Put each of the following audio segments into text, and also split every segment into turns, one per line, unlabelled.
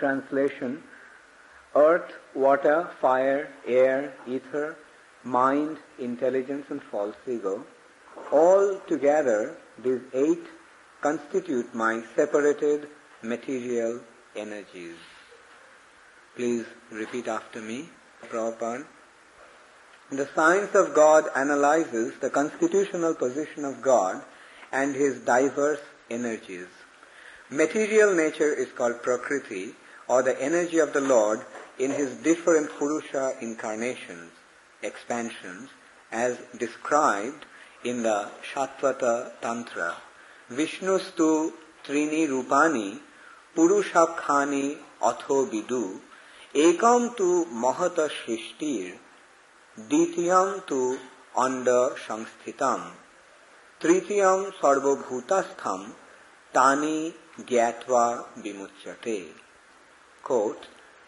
translation, earth, water, fire, air, ether, mind, intelligence and false ego, all together these 8 constitute my separated material energies. Please repeat after me, Prabhupada. The science of God analyzes the constitutional position of God and his diverse energies. Material nature is called Prakriti, or the energy of the Lord in his different Purusha incarnations, expansions, as described in the Shattvata Tantra. Vishnustu Trini Rupani Purushakkhani Atho Vidu Ekam tu Mahata Shrishtir Ditiyam tu Anda Samsthitam Tritiyam Sarvabhutastham Tani Gyatva Vimuchyate. Quote,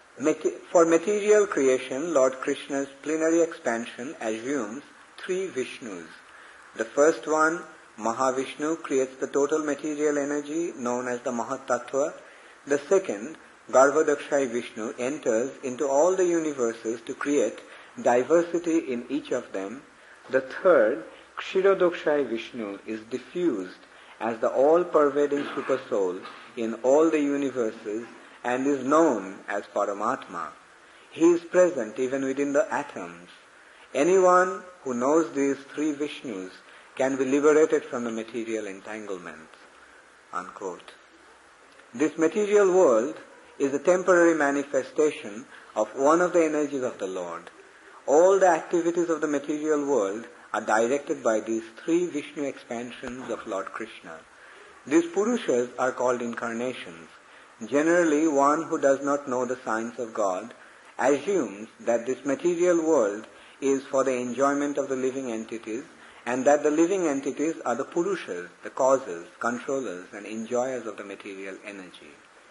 for material creation, Lord Krishna's plenary expansion assumes 3 Vishnus. The first one, Mahavishnu, creates the total material energy known as the Mahatattva. The second, Garbhodakshai Vishnu, enters into all the universes to create diversity in each of them. The third, Kshirodakshai Vishnu, is diffused as the all-pervading Super Soul in all the universes and is known as Paramatma. He is present even within the atoms. Anyone who knows these 3 Vishnus can be liberated from the material entanglements. Unquote. This material world is a temporary manifestation of one of the energies of the Lord. All the activities of the material world are directed by these 3 Vishnu expansions of Lord Krishna. These Purushas are called incarnations. Generally, one who does not know the science of God assumes that this material world is for the enjoyment of the living entities, and that the living entities are the Purushas, the causes, controllers and enjoyers of the material energy.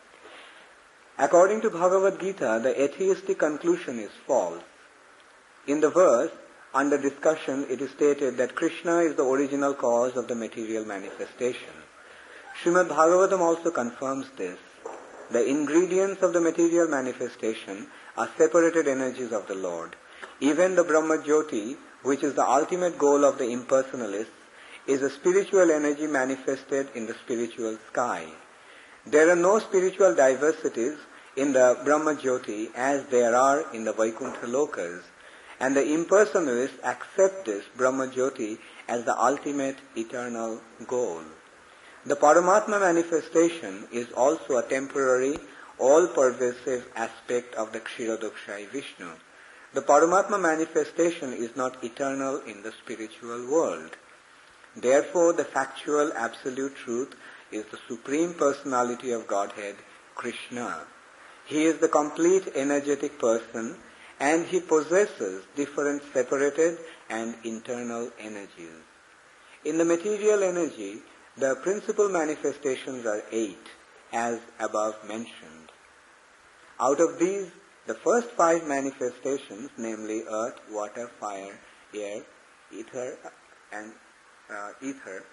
According to Bhagavad Gita, the atheistic conclusion is false. In the verse under discussion, it is stated that Krishna is the original cause of the material manifestation. Srimad Bhagavatam also confirms this. The ingredients of the material manifestation are separated energies of the Lord. Even the Brahma Jyoti, which is the ultimate goal of the impersonalists, is a spiritual energy manifested in the spiritual sky. There are no spiritual diversities in the Brahma Jyoti as there are in the Vaikuntha Lokas, and the impersonalists accept this Brahma Jyoti as the ultimate eternal goal. The Paramatma manifestation is also a temporary, all-pervasive aspect of the Kshirodakshai Vishnu. The Paramatma manifestation is not eternal in the spiritual world. Therefore, the factual absolute truth is the Supreme Personality of Godhead, Krishna. He is the complete energetic person, and he possesses different separated and internal energies. In the material energy, the principal manifestations are 8, as above mentioned. Out of these, the first 5 manifestations, namely earth, water, fire, air, ether, and ether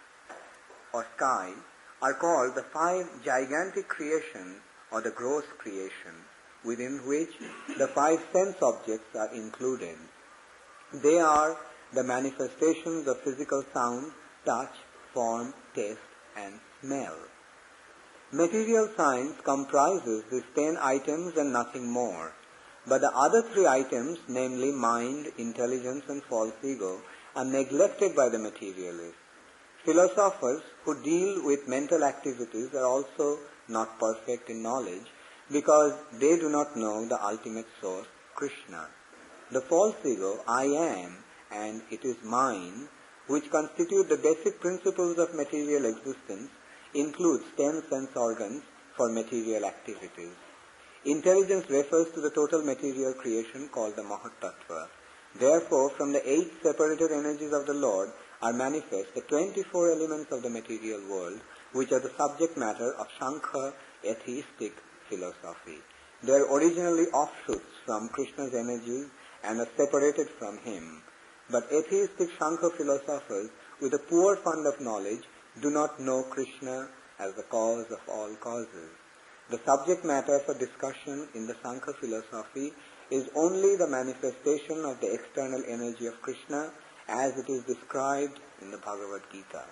or sky, are called the 5 gigantic creations or the gross creation, within which the 5 sense objects are included. They are the manifestations of physical sound, touch, form, taste, and smell. Material science comprises these 10 items and nothing more. But the other 3 items, namely mind, intelligence, and false ego, are neglected by the materialists. Philosophers who deal with mental activities are also not perfect in knowledge because they do not know the ultimate source, Krishna. The false ego, I am, and it is mine, which constitute the basic principles of material existence, includes 10 sense organs for material activities. Intelligence refers to the total material creation called the Mahatattva. Therefore, from the 8 separated energies of the Lord are manifest the 24 elements of the material world, which are the subject matter of Shankha atheistic philosophy. They are originally offshoots from Krishna's energies and are separated from him. But atheistic Shankha philosophers with a poor fund of knowledge do not know Krishna as the cause of all causes. the subject matter for discussion in the Sankhya philosophy is only the manifestation of the external energy of Krishna as it is described in the Bhagavad Gita.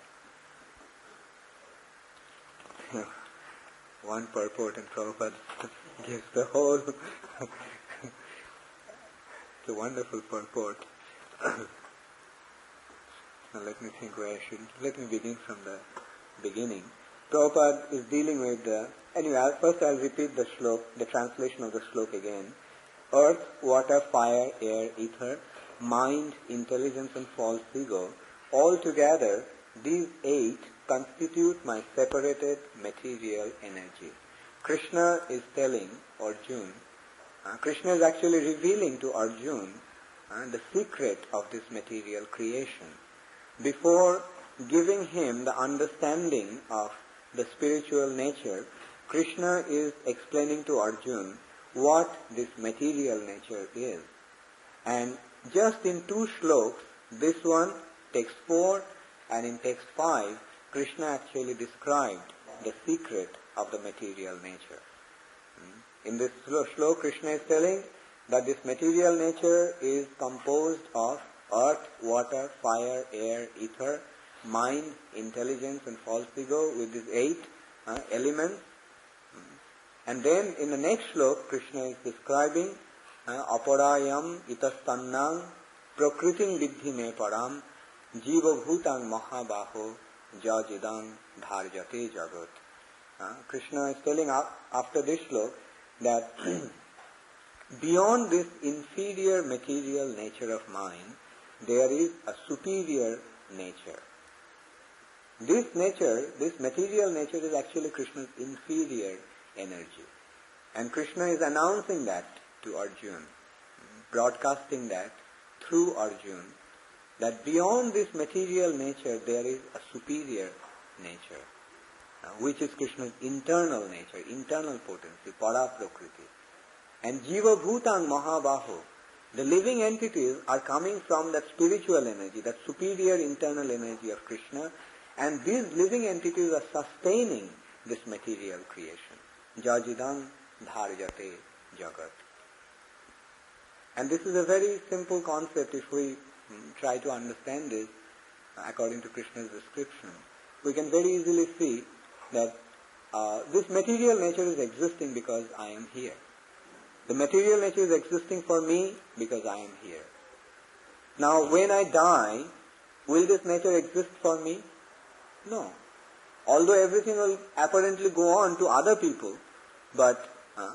One purport, and Prabhupada gives the whole. It's a wonderful purport. Now let me think where I should. Let me begin from the beginning. Prabhupada is dealing with anyway, first I'll repeat the shlok, the translation of the shlok again. Earth, water, fire, air, ether, mind, intelligence and false ego, all together, these 8 constitute my separated material energy. Krishna is telling Arjuna, Krishna is actually revealing to Arjuna the secret of this material creation. Before giving him the understanding of the spiritual nature, Krishna is explaining to Arjuna what this material nature is. And just in 2 shloks, this one, text 4, and in text 5, Krishna actually described the secret of the material nature. In this shlok, Krishna is telling that this material nature is composed of earth, water, fire, air, ether, mind, intelligence and false ego with these 8 elements. And then in the next shlok, Krishna is describing aparayam itastannang prakriting vidhi me param jiva bhutang mahabaho jajidang dharjate jagat. Krishna is telling after this shlok that beyond this inferior material nature of mine, there is a superior nature. This nature, this material nature is actually Krishna's inferior energy. And Krishna is announcing that to Arjuna, broadcasting that through Arjuna, that beyond this material nature there is a superior nature, which is Krishna's internal nature, internal potency, para prakriti. And jiva bhutang mahabaho, the living entities are coming from that spiritual energy, that superior internal energy of Krishna, and these living entities are sustaining this material creation. Jajidang dharjate jagat. And this is a very simple concept if we try to understand this according to Krishna's description. We can very easily see that this material nature is existing because I am here. The material nature is existing for me because I am here. Now when I die, will this nature exist for me? No. Although everything will apparently go on to other people, but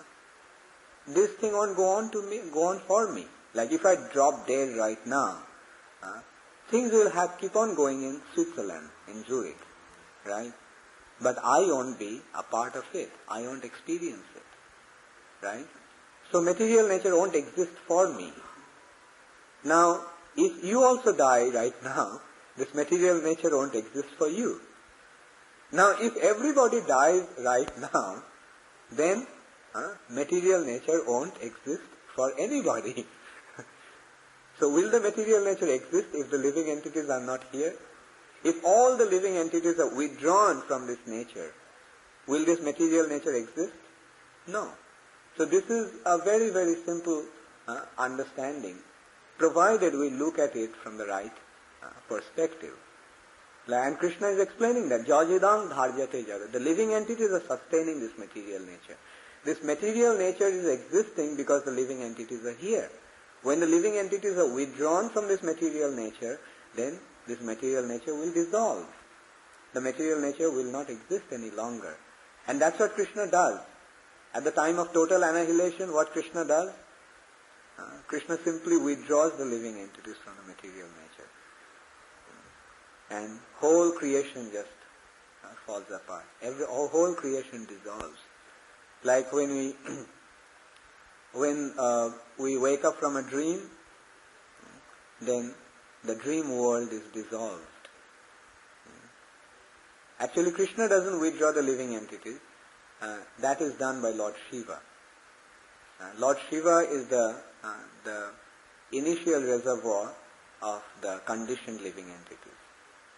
this thing won't go on to me, go on for me. Like if I drop dead right now, things will keep on going in Switzerland, in Zurich, right? But I won't be a part of it. I won't experience it, right? So material nature won't exist for me. Now, if you also die right now, this material nature won't exist for you. Now, if everybody dies right now, then material nature won't exist for anybody. So will the material nature exist if the living entities are not here? If all the living entities are withdrawn from this nature, will this material nature exist? No. So this is a very, very simple understanding, provided we look at it from the right perspective. And Krishna is explaining that Jajidang dharjate jagat. The living entities are sustaining this material nature. This material nature is existing because the living entities are here. When the living entities are withdrawn from this material nature, then this material nature will dissolve. The material nature will not exist any longer. And that's what Krishna does. At the time of total annihilation, what Krishna does? Krishna simply withdraws the living entities from the material nature. And whole creation just falls apart. Whole creation dissolves. Like when we wake up from a dream, then the dream world is dissolved. Actually, Krishna doesn't withdraw the living entities. That is done by Lord Shiva. Lord Shiva is the initial reservoir of the conditioned living entities.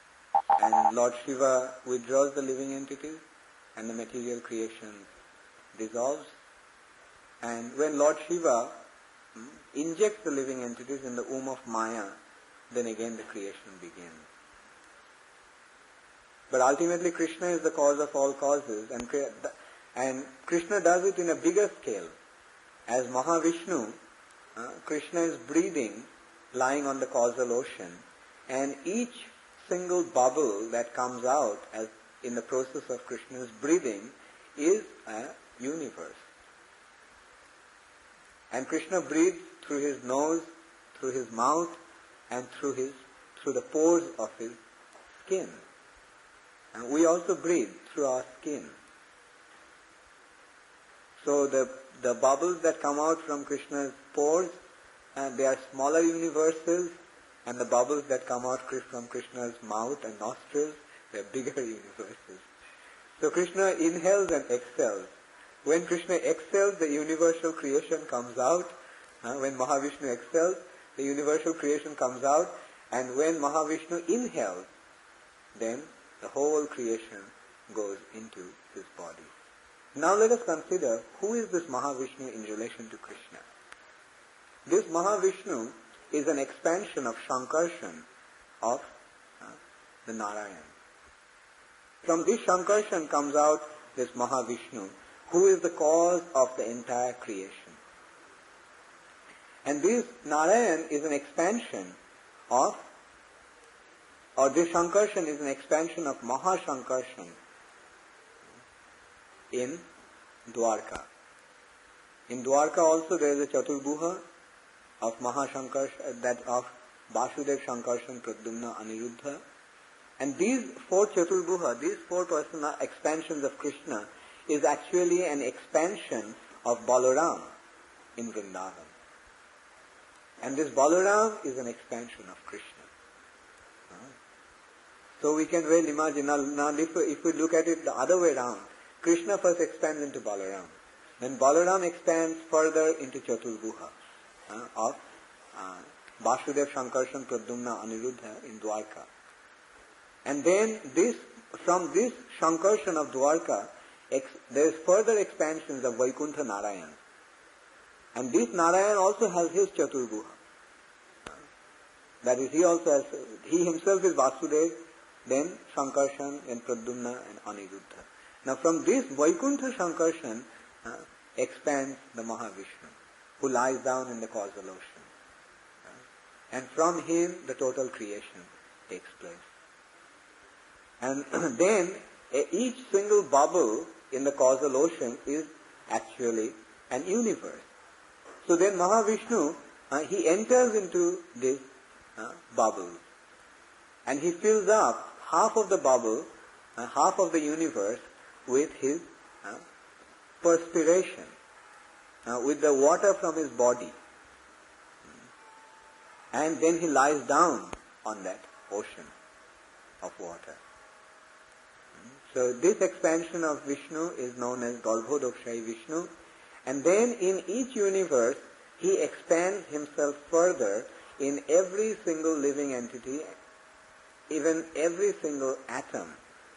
And Lord Shiva withdraws the living entities and the material creation dissolves, and when Lord Shiva injects the living entities in the womb of Maya, then again the creation begins. But ultimately Krishna is the cause of all causes, and Krishna does it in a bigger scale. As Mahavishnu, Krishna is breathing, lying on the causal ocean, and each single bubble that comes out as in the process of Krishna's breathing is a universe. And Krishna breathes through his nose, through his mouth, and through the pores of his skin. And we also breathe through our skin. So the bubbles that come out from Krishna's pores, they are smaller universes, and the bubbles that come out from Krishna's mouth and nostrils, they are bigger universes. So Krishna inhales and exhales. When Krishna exhales, the universal creation comes out. When Mahavishnu exhales, the universal creation comes out. And when Mahavishnu inhales, then the whole creation goes into his body. Now let us consider who is this Mahavishnu in relation to Krishna. This Mahavishnu is an expansion of Shankarshan of the Narayan. From this Shankarshan comes out this Mahavishnu, who is the cause of the entire creation. And this Narayan is an expansion of, or this Shankarshan is an expansion of Mahashankarshan in Dwarka. In Dwarka also there is a Chaturbuha of Mahashankarshan, that of Vasudev, Shankarshan, Pradyumna, Aniruddha. And these four Chaturbuha, these four personal expansions of Krishna, is actually an expansion of Balaram in Vrindavan. And this Balaram is an expansion of Krishna. So we can well imagine, now if we look at it the other way around, Krishna first expands into Balaram. Then Balaram expands further into Chaturbuha of Vasudev, Shankarshan, Pradyumna, Aniruddha in Dwarka. And then from this Shankarshan of Dwarka, there is further expansions of Vaikuntha Narayan. And this Narayan also has his Chaturbuha. That is, he himself is Vasudev, then Shankarshan, then Pradyumna and Aniruddha. Now from this Vaikuntha Shankarshan expands the Mahavishnu, who lies down in the causal ocean. And from him the total creation takes place. And then each single bubble in the causal ocean is actually an universe. So then Mahavishnu, he enters into this bubble, and he fills up half of the bubble, half of the universe with his perspiration, with the water from his body. And then he lies down on that ocean of water. So this expansion of Vishnu is known as Galbhodakshai Vishnu. And then in each universe, he expands himself further in every single living entity, even every single atom.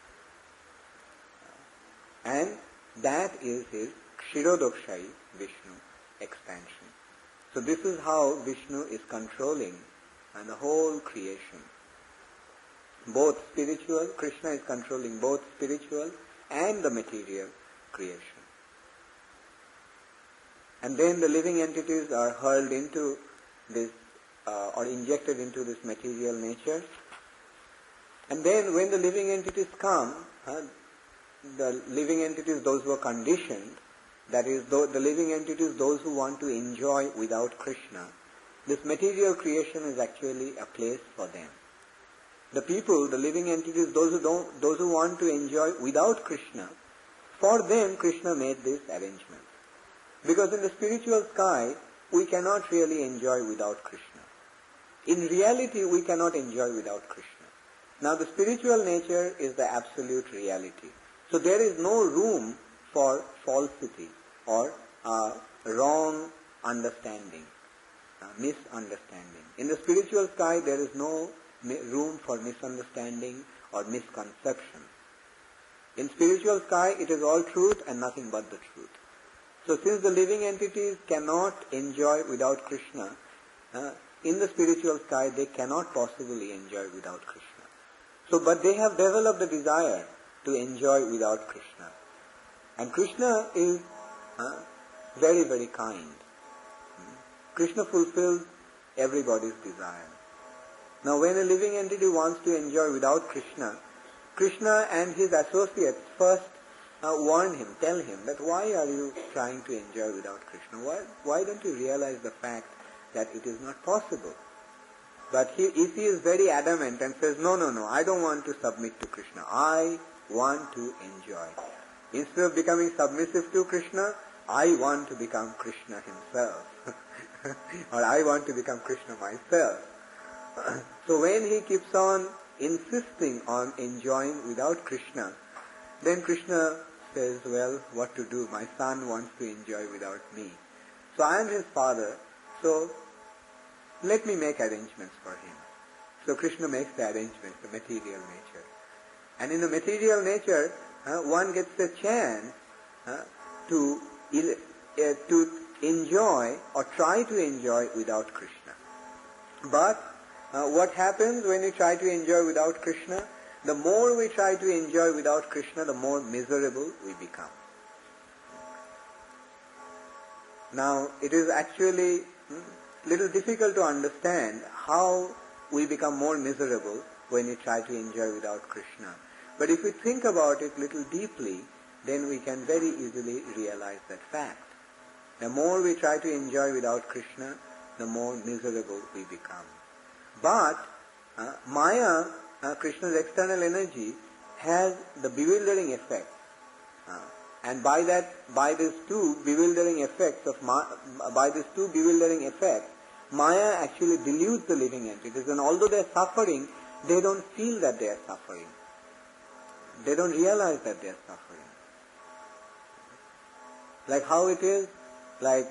And that is his Kshirodakshai Vishnu expansion. So this is how Vishnu is controlling the whole creation. Both spiritual, Krishna is controlling both spiritual and the material creation. And then the living entities are hurled into this, or injected into this material nature. And then when the living entities come, the living entities, those who are conditioned, that is, the living entities, those who want to enjoy without Krishna, this material creation is actually a place for them. The people, the living entities, those who want to enjoy without Krishna, for them Krishna made this arrangement. Because in the spiritual sky, we cannot really enjoy without Krishna. In reality, we cannot enjoy without Krishna. Now the spiritual nature is the absolute reality. So there is no room for falsity or wrong understanding, misunderstanding. In the spiritual sky, there is no room for misunderstanding or misconception. In spiritual sky, it is all truth and nothing but the truth. So since the living entities cannot enjoy without Krishna, in the spiritual sky they cannot possibly enjoy without Krishna. So, but they have developed a desire to enjoy without Krishna. And Krishna is very, very kind. Krishna fulfills everybody's desire. Now when a living entity wants to enjoy without Krishna, Krishna and his associates first warn him, tell him that why are you trying to enjoy without Krishna? Why don't you realize the fact that it is not possible? But if he is very adamant and says, no, I don't want to submit to Krishna. I want to enjoy. Instead of becoming submissive to Krishna, I want to become Krishna himself. Or I want to become Krishna myself. So when he keeps on insisting on enjoying without Krishna, then Krishna says, well, what to do? My son wants to enjoy without me. So I am his father, so let me make arrangements for him. So Krishna makes the arrangements, the material nature. And in the material nature, one gets a chance to enjoy or try to enjoy without Krishna. But what happens when we try to enjoy without Krishna? The more we try to enjoy without Krishna, the more miserable we become. Now, it is actually little difficult to understand how we become more miserable when we try to enjoy without Krishna. But if we think about it little deeply, then we can very easily realize that fact. The more we try to enjoy without Krishna, the more miserable we become. But Maya, Krishna's external energy, has the bewildering effect. And by these two bewildering effects, Maya actually deludes the living entities. And although they are suffering, they don't feel that they are suffering. They don't realize that they are suffering. Like how it is, like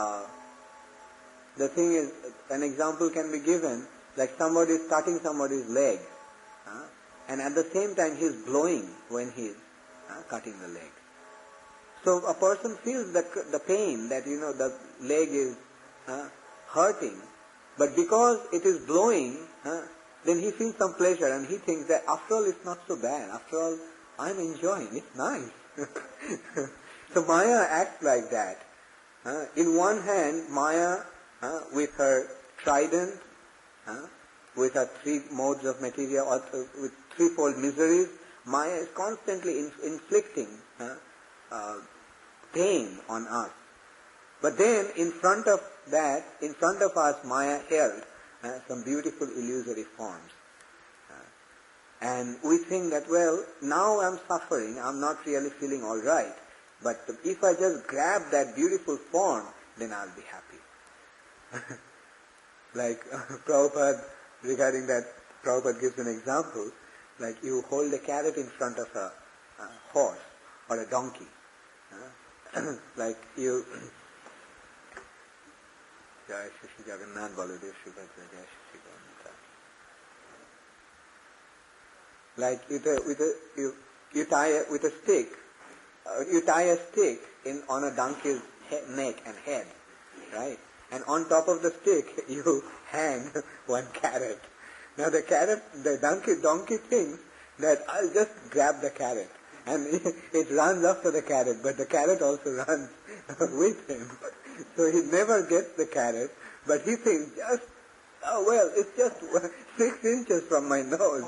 the thing is, an example can be given, like somebody is cutting somebody's leg, and at the same time he is blowing when he is cutting the leg. So a person feels the pain that, the leg is hurting, but because it is blowing, then he feels some pleasure and he thinks that after all it's not so bad, after all I'm enjoying, it's nice. So Maya acts like that. In one hand, Maya, with her trident, with her three modes of materia, or with threefold miseries, Maya is constantly inflicting pain on us. But then, in front of us, Maya held some beautiful illusory forms. And we think that, well, now I'm suffering, I'm not really feeling all right. But if I just grab that beautiful form, then I'll be happy. Like Prabhupada, regarding that, Prabhupada gives an example, like you hold a carrot in front of a horse or a donkey. Like you... Jai Shri Jagannath Baladev Subhadra Jai Shri Jagannath. Like you tie with a stick. You tie a stick on a donkey's neck and head, right? And on top of the stick, you hang one carrot. Now the donkey thinks that I'll just grab the carrot, and it runs after the carrot, but the carrot also runs with him. So he never gets the carrot, but he thinks it's just 6 inches from my nose.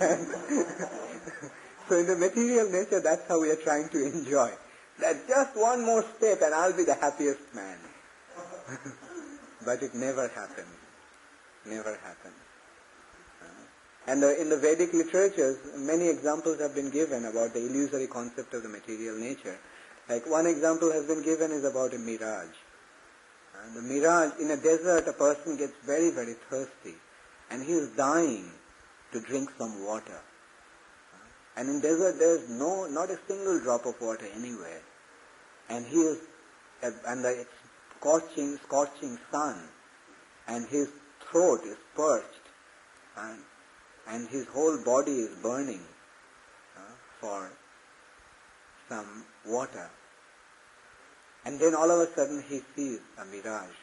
So in the material nature, that's how we are trying to enjoy. That just one more step and I'll be the happiest man. But it never happens. Never happens. And in the Vedic literatures, many examples have been given about the illusory concept of the material nature. Like one example has been given is about a mirage. The mirage, in a desert, a person gets very, very thirsty and he is dying to drink some water. And in desert there is not a single drop of water anywhere. And he is, and the scorching sun, and his throat is parched, and his whole body is burning for some water. And then all of a sudden he sees a mirage.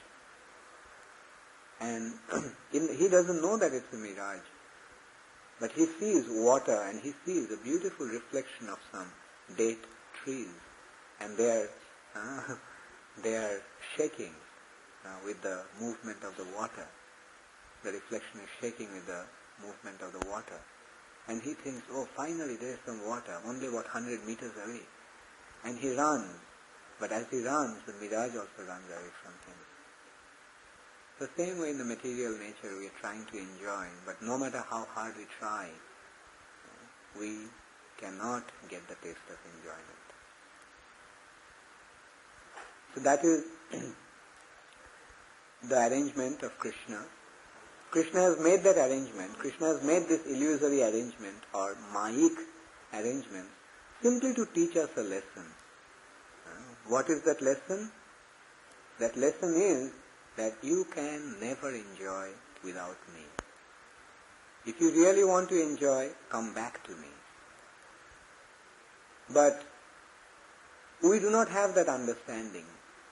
And he doesn't know that it's a mirage. But he sees water and he sees a beautiful reflection of some date trees. And they are shaking with the movement of the water. The reflection is shaking with the movement of the water. And he thinks, oh, finally there is some water, only about 100 meters away. And he runs. But as he runs, the mirage also runs away from him. The same way in the material nature we are trying to enjoy, but no matter how hard we try, we cannot get the taste of enjoyment. So that is the arrangement of Krishna. Krishna has made that arrangement. Krishna has made this illusory arrangement or Mayik arrangement simply to teach us a lesson. What is that lesson? That lesson is that you can never enjoy without me. If you really want to enjoy, come back to me. But we do not have that understanding.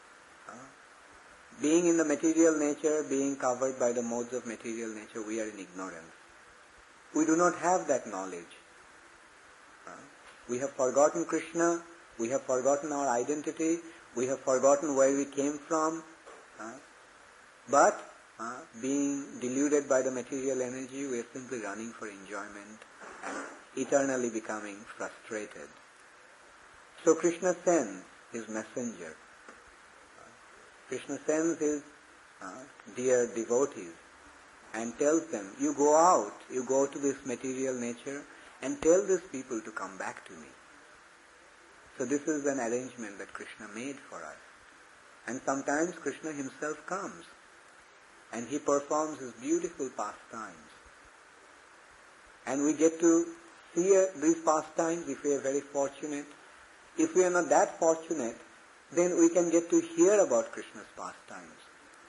Being in the material nature, being covered by the modes of material nature, we are in ignorance. We do not have that knowledge. We have forgotten Krishna, we have forgotten our identity, we have forgotten where we came from. But being deluded by the material energy, we are simply running for enjoyment and eternally becoming frustrated. So Krishna sends his messenger. Krishna sends his dear devotees and tells them, you go out, you go to this material nature and tell these people to come back to me. So this is an arrangement that Krishna made for us. And sometimes Krishna himself comes and he performs his beautiful pastimes. And we get to see these pastimes if we are very fortunate. If we are not that fortunate, then we can get to hear about Krishna's pastimes.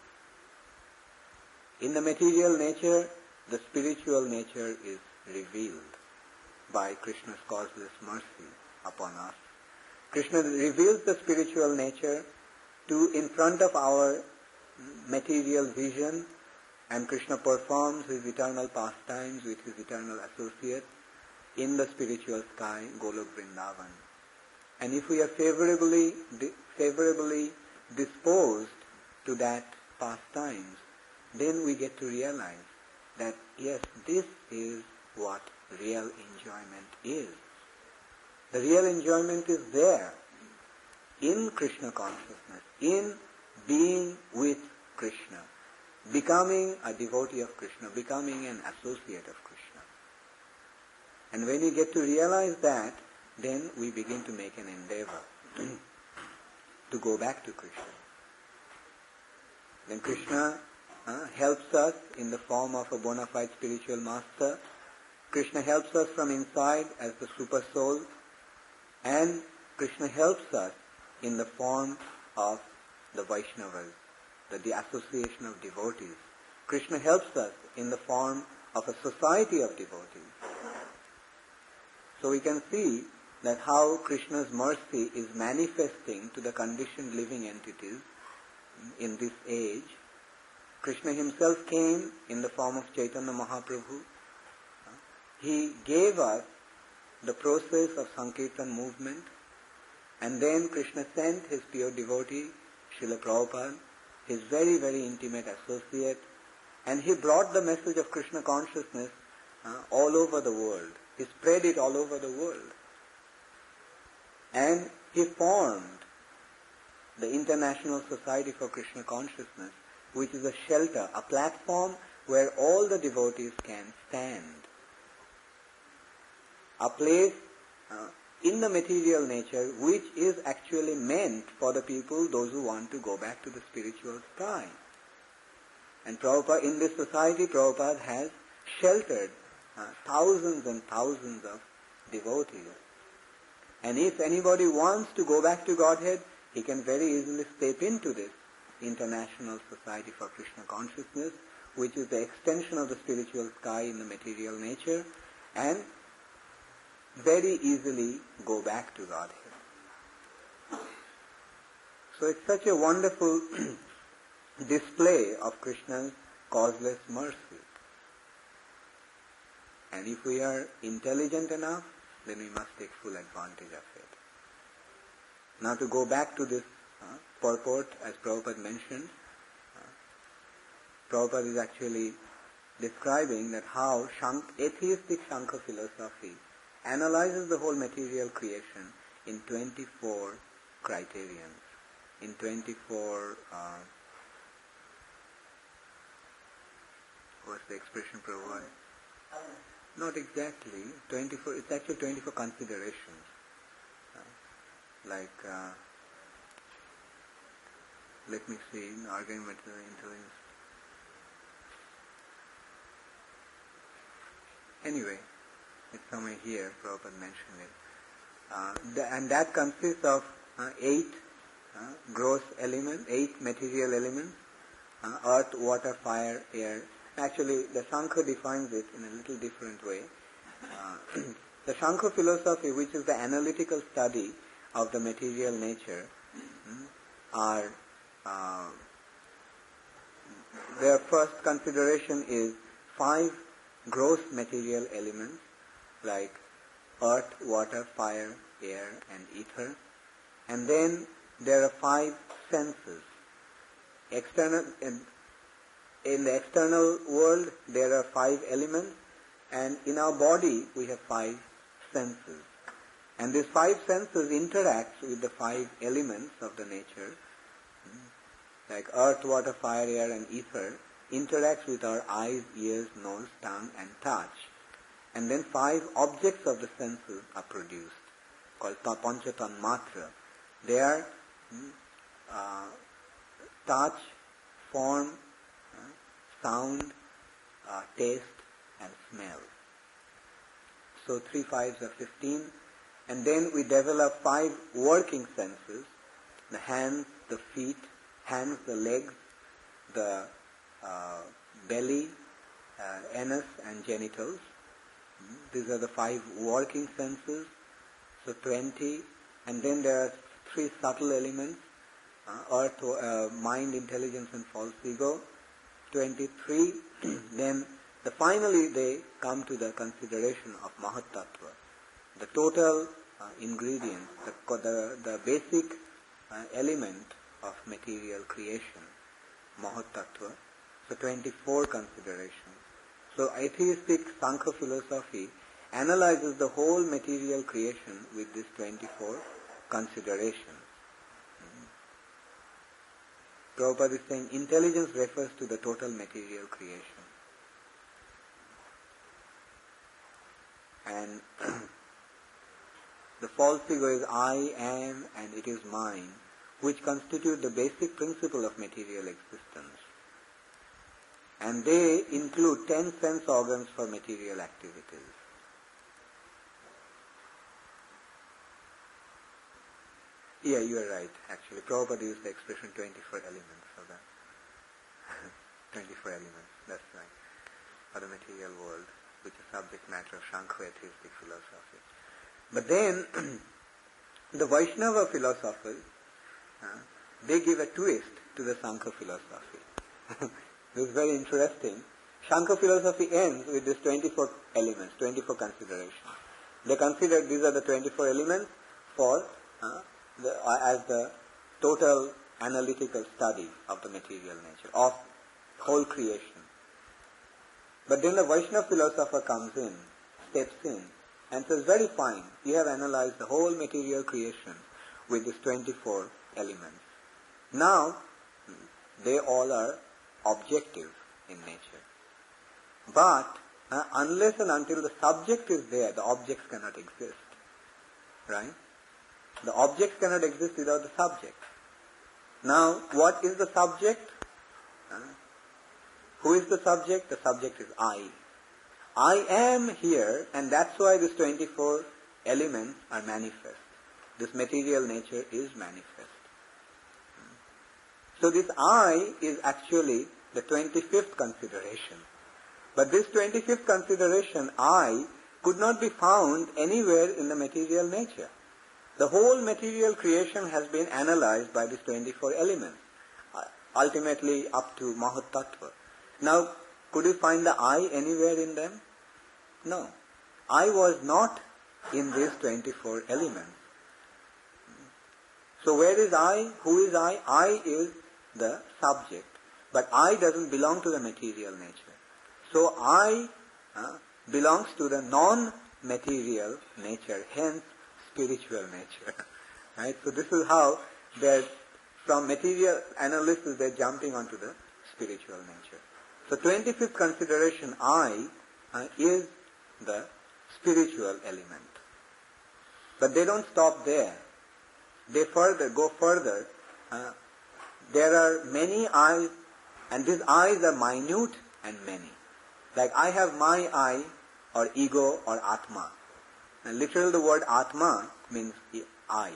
In the material nature, the spiritual nature is revealed by Krishna's causeless mercy upon us. Krishna reveals the spiritual nature in front of our material vision, and Krishna performs his eternal pastimes with his eternal associates in the spiritual sky, Golok Vrindavan. And if we are favorably disposed to that pastimes, then we get to realize that yes, this is what real enjoyment is. The real enjoyment is there in Krishna consciousness, in being with Krishna, becoming a devotee of Krishna, becoming an associate of Krishna. And when we get to realize that, then we begin to make an endeavor to go back to Krishna. Then Krishna helps us in the form of a bona fide spiritual master. Krishna helps us from inside as the super soul, and Krishna helps us in the form of the Vaishnavas, the association of devotees. Krishna helps us in the form of a society of devotees. So we can see that how Krishna's mercy is manifesting to the conditioned living entities in this age. Krishna himself came in the form of Chaitanya Mahaprabhu. He gave us the process of Sankirtan movement, and then Krishna sent his pure devotee, Srila Prabhupada, his very, very intimate associate, and he brought the message of Krishna consciousness all over the world. He spread it all over the world. And he formed the International Society for Krishna Consciousness, which is a shelter, a platform where all the devotees can stand. A place in the material nature which is actually meant for the people, those who want to go back to the spiritual sky. And Prabhupada, in this society, Prabhupada has sheltered thousands and thousands of devotees. And if anybody wants to go back to Godhead, he can very easily step into this International Society for Krishna Consciousness, which is the extension of the spiritual sky in the material nature, and very easily go back to Godhead. So it's such a wonderful display of Krishna's causeless mercy. And if we are intelligent enough, then we must take full advantage of it. Now to go back to this purport, as Prabhupada mentioned, Prabhupada is actually describing that how atheistic Shankha philosophy analyzes the whole material creation in 24 criterions, in 24, what's the expression, Prabhupada? Not exactly, 24, it's actually 24 considerations. Let me see, in argument influence. Anyway, it's somewhere here, Prabhupada mentioned it. And that consists of 8 gross elements, 8 material elements, earth, water, fire, air. Actually, the Shankha defines it in a little different way. The Shankha philosophy, which is the analytical study of the material nature, their first consideration is 5 gross material elements like earth, water, fire, air and ether. And then there are 5 senses. In the external world there are 5 elements, and in our body we have 5 senses. And these 5 senses interact with the 5 elements of the nature, like earth, water, fire, air and ether, interacts with our eyes, ears, nose, tongue and touch. And then 5 objects of the senses are produced, called Panchatan Matra. They are touch, form, sound, taste and smell. So 3 5s are 15. And then we develop 5 working senses: the hands, the feet, the legs, the belly, anus and genitals. These are the 5 working senses. So 20. And then there are 3 subtle elements: earth, mind, intelligence and false ego. 23. Then finally they come to the consideration of Mahat Tattva, the total ingredient, the basic element of material creation, Mahat Tattva. So 24 considerations. So atheistic Sankhya philosophy analyzes the whole material creation with these 24 considerations. Prabhupada is saying intelligence refers to the total material creation. And the false ego is I am and it is mine, which constitute the basic principle of material existence. And they include 10 sense organs for material activities. Yeah, you are right, actually. Prabhupada used the expression 24 elements for that. 24 elements, that's right, for the material world, which is subject matter of Shankha atheistic philosophy. But then, the Vaishnava philosophers, they give a twist to the Sankhya philosophy. This is very interesting. Shankha philosophy ends with these 24 elements, 24 considerations. They consider these are the 24 elements for as the total analytical study of the material nature, of whole creation. But then the Vaishnava philosopher comes in, steps in, and says, very fine, you have analyzed the whole material creation with these 24 elements. Now, they all are objective in nature. But unless and until the subject is there, the objects cannot exist. Right? The objects cannot exist without the subject. Now, what is the subject? Who is the subject? The subject is I. I am here, and that's why these 24 elements are manifest. This material nature is manifest. So this I is actually the 25th consideration. But this 25th consideration, I, could not be found anywhere in the material nature. The whole material creation has been analyzed by these 24 elements, ultimately up to Mahat Tattva. Now, could you find the I anywhere in them? No. I was not in these 24 elements. So where is I? Who is I? I is the subject. But I doesn't belong to the material nature. So I belongs to the non-material nature, hence spiritual nature. Right? So this is how from material analysis they're jumping onto the spiritual nature. So 25th consideration, I, is the spiritual element. But they don't stop there. They go further. There are many I's, and these I's are minute and many. Like I have my I, or ego, or Atma. And literally the word Atma means I.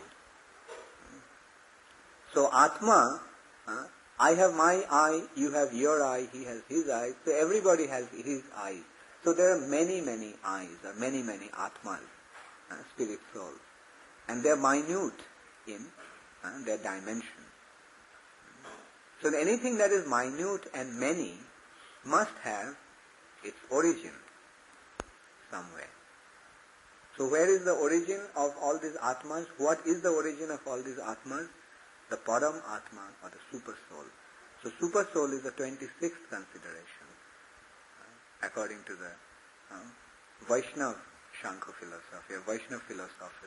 So Atma, I have my I, you have your I, he has his I, so everybody has his I. So there are many, many I's, or many, many Atmas, spirit souls. And they are minute in their dimension. So anything that is minute and many must have its origin somewhere. So where is the origin of all these Atmas? What is the origin of all these Atmas? The Param Atma, or the Super Soul. So Super Soul is the 26th consideration, according to the Vaishnava Shankha philosophy, or Vaishnava philosophy.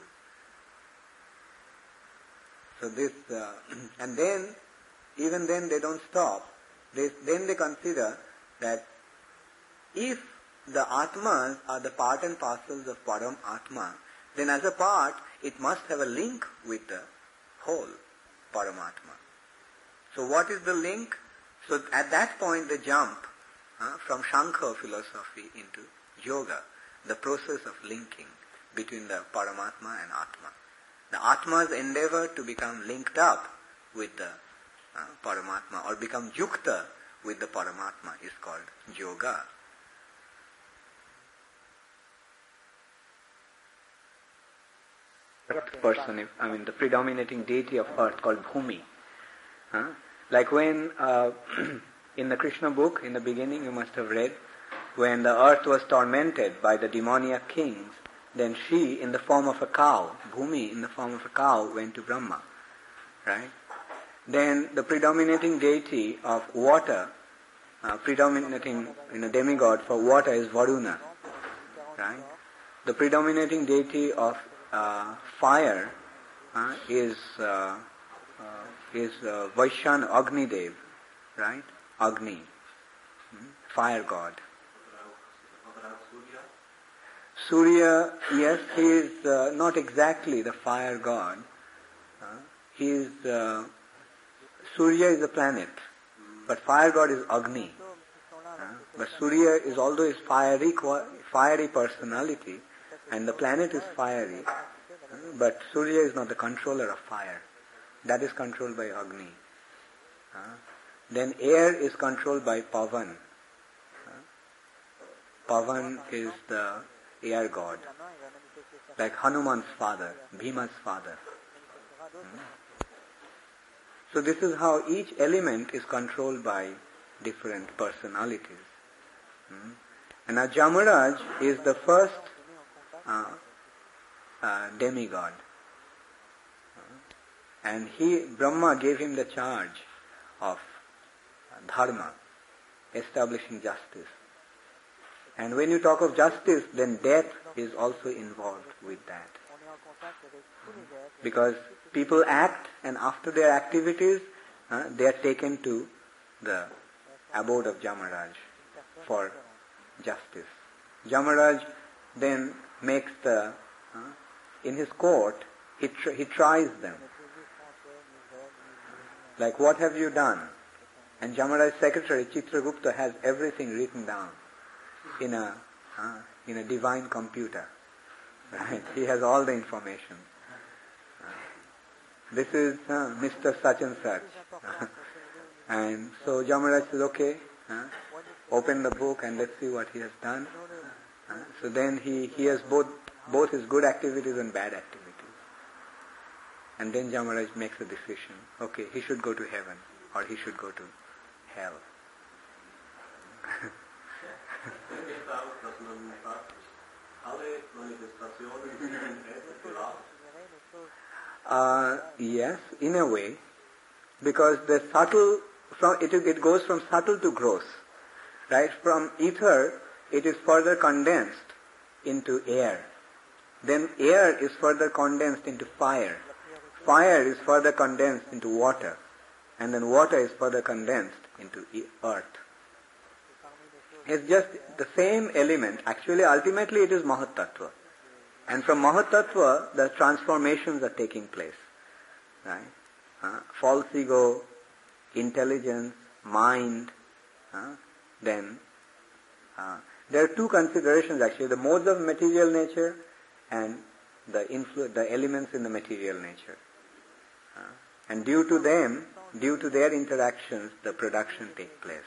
So this, and then, even then they don't stop. Then they consider that if the Atmas are the part and parcels of Param Atma, then as a part, it must have a link with the whole Paramatma. So what is the link? So at that point they jump from Shankha philosophy into Yoga, the process of linking between the Paramatma and Atma. The Atma's endeavor to become linked up with the Paramatma, or become Yukta with the Paramatma, is called Yoga. Person, the predominating deity of earth called Bhumi. Like when, in the Krishna book, in the beginning you must have read, when the earth was tormented by the demoniac kings, then she, in the form of a cow, Bhumi, in the form of a cow, went to Brahma. Right? Then the predominating deity of water, predominating demigod for water is Varuna. Right? The predominating deity of fire is Vaishyan Agni Dev, right? Agni, fire god. Surya, yes, he is not exactly the fire god. Surya is a planet, but fire god is Agni. But Surya is, although is fiery personality, and the planet is fiery, but Surya is not the controller of fire. That is controlled by Agni. Then air is controlled by Pavan. Pavan is the air god, like Hanuman's father, Bhima's father. So this is how each element is controlled by different personalities. And now Jamaraj is the first demigod. And Brahma gave him the charge of dharma, establishing justice. And when you talk of justice, then death is also involved with that. Because people act, and after their activities, they are taken to the abode of Jamaraj for justice. Jamaraj then makes in his court, he tries them. Like, what have you done? And Jamaraj's secretary, Chitragupta, has everything written down in a divine computer. Right? He has all the information. This is Mr. Such and Such. And so Jamaraj says, okay, open the book and let's see what he has done. So then he has both his good activities and bad activities. And then Yamaraj makes a decision. Okay, he should go to heaven or he should go to hell. Yes, in a way, because the subtle, it goes from subtle to gross, right? From ether, it is further condensed into air. Then air is further condensed into fire. Fire is further condensed into water. And then water is further condensed into earth. It's just the same element. Actually, ultimately it is Mahat Tattva. And from Mahat Tattva, the transformations are taking place. Right? False ego, intelligence, mind. Then there are two considerations actually, the modes of material nature and the elements in the material nature. And due to their interactions, the production takes place.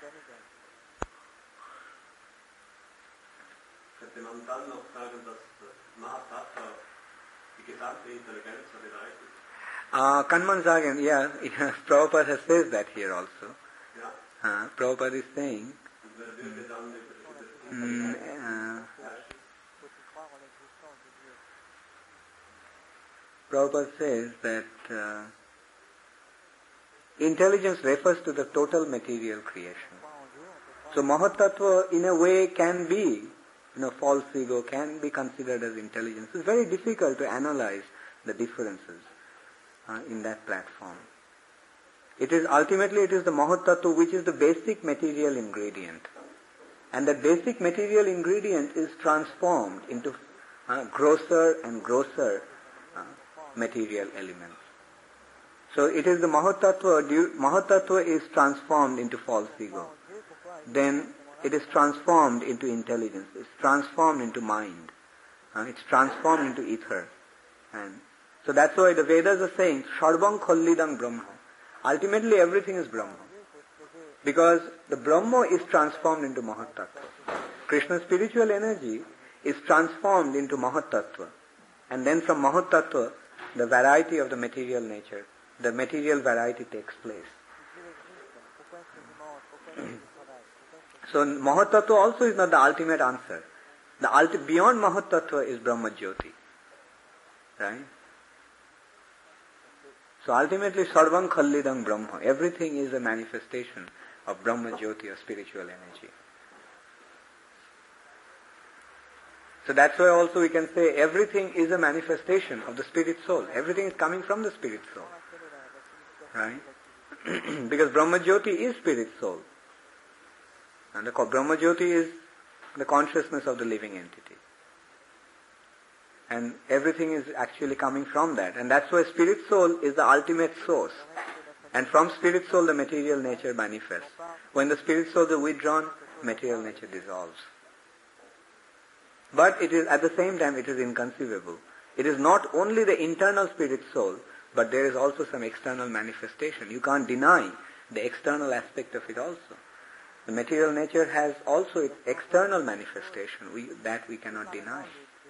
Kann sagen, yeah, Prabhupada says that here also. Prabhupada is saying, Prabhupada says that intelligence refers to the total material creation. So Mahat Tattva in a way can be, false ego can be considered as intelligence. It's very difficult to analyze the differences in that platform. Ultimately it is the Mahat Tattva which is the basic material ingredient. And that basic material ingredient is transformed into grosser and grosser material elements. So it is the Mahat Tattva is transformed into false ego. Then it is transformed into intelligence. It's transformed into mind. It's transformed into ether. And so that's why the Vedas are saying, Sarvam Kallidam Brahma. Ultimately everything is Brahma. Because the Brahma is transformed into Mahat Tattva. Krishna's spiritual energy is transformed into Mahat Tattva. And then from Mahat Tattva, the variety of the material nature, the material variety takes place. So Mahat Tattva also is not the ultimate answer. Beyond Mahat Tattva is Brahma Jyoti. Right? So ultimately Sarvam Kallidam Brahma. Everything is a manifestation of Brahma Jyoti, or spiritual energy. So that's why also we can say everything is a manifestation of the spirit soul. Everything is coming from the spirit soul. Right? Because Brahma Jyoti is spirit soul. And the Brahma Jyoti is the consciousness of the living entity. And everything is actually coming from that. And that's why spirit soul is the ultimate source. And from spirit soul the material nature manifests. When the spirit soul is withdrawn, material nature dissolves. But it is at the same time it is inconceivable. It is not only the internal spirit soul, but there is also some external manifestation. You can't deny the external aspect of it also. The material nature has also its external manifestation that we cannot deny.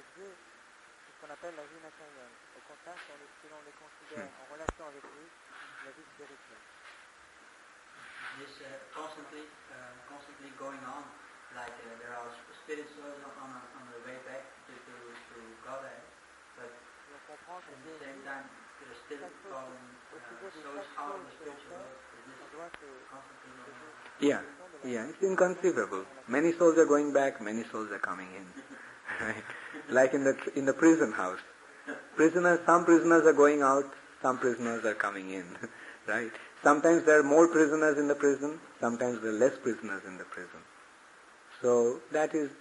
This constantly going on, like there are spirit souls on the way back to Godhead, but at the same time there are still falling souls out of the spiritual world. Is this constantly going on?
Yeah, it's inconceivable. Many souls are going back, many souls are coming in. Right? Like in the prison house. Some prisoners are going out, some prisoners are coming in. Right? Sometimes there are more prisoners in the prison, sometimes there are less prisoners in the prison. So that is...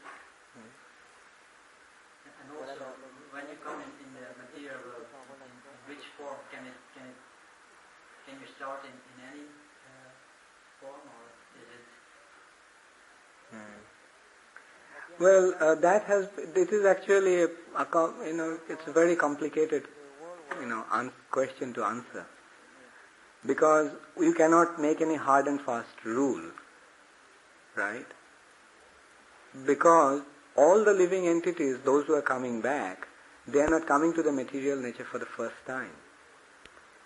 And also, when you come in the material world, in which form can you start in any form, or is it?
Well, it is actually it's a very complicated, question to answer. Because you cannot make any hard and fast rule, right? Because all the living entities, those who are coming back, they are not coming to the material nature for the first time.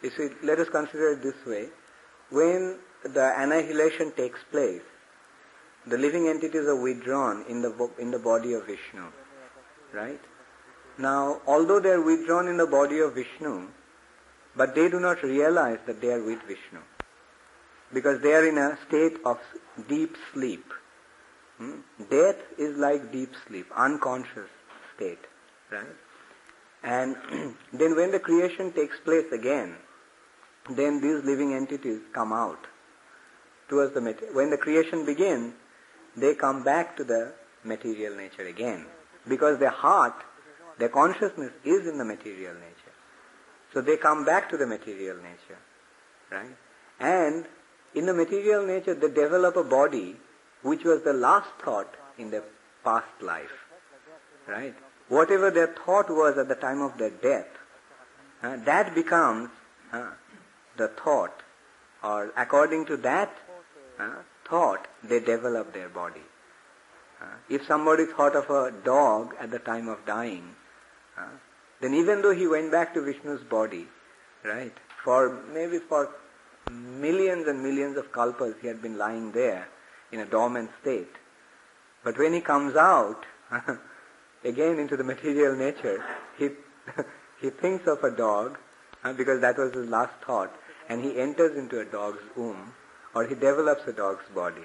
You see, let us consider it this way. When the annihilation takes place, the living entities are withdrawn in the body of Vishnu. Right? Now, although they are withdrawn in the body of Vishnu, but they do not realize that they are with Vishnu. Because they are in a state of deep sleep. Death is like deep sleep, unconscious state. Right? And then when the creation takes place again, then these living entities come out towards the material. When the creation begins, they come back to the material nature again. Because their heart, their consciousness is in the material nature. So they come back to the material nature. Right? And in the material nature, they develop a body which was the last thought in their past life. Right? Whatever their thought was at the time of their death, that becomes the thought, or according to that thought, they develop their body. If somebody thought of a dog at the time of dying, then even though he went back to Vishnu's body, right, for millions and millions of kalpas he had been lying there in a dormant state. But when he comes out, again into the material nature, he thinks of a dog, because that was his last thought, and he enters into a dog's womb, or he develops a dog's body.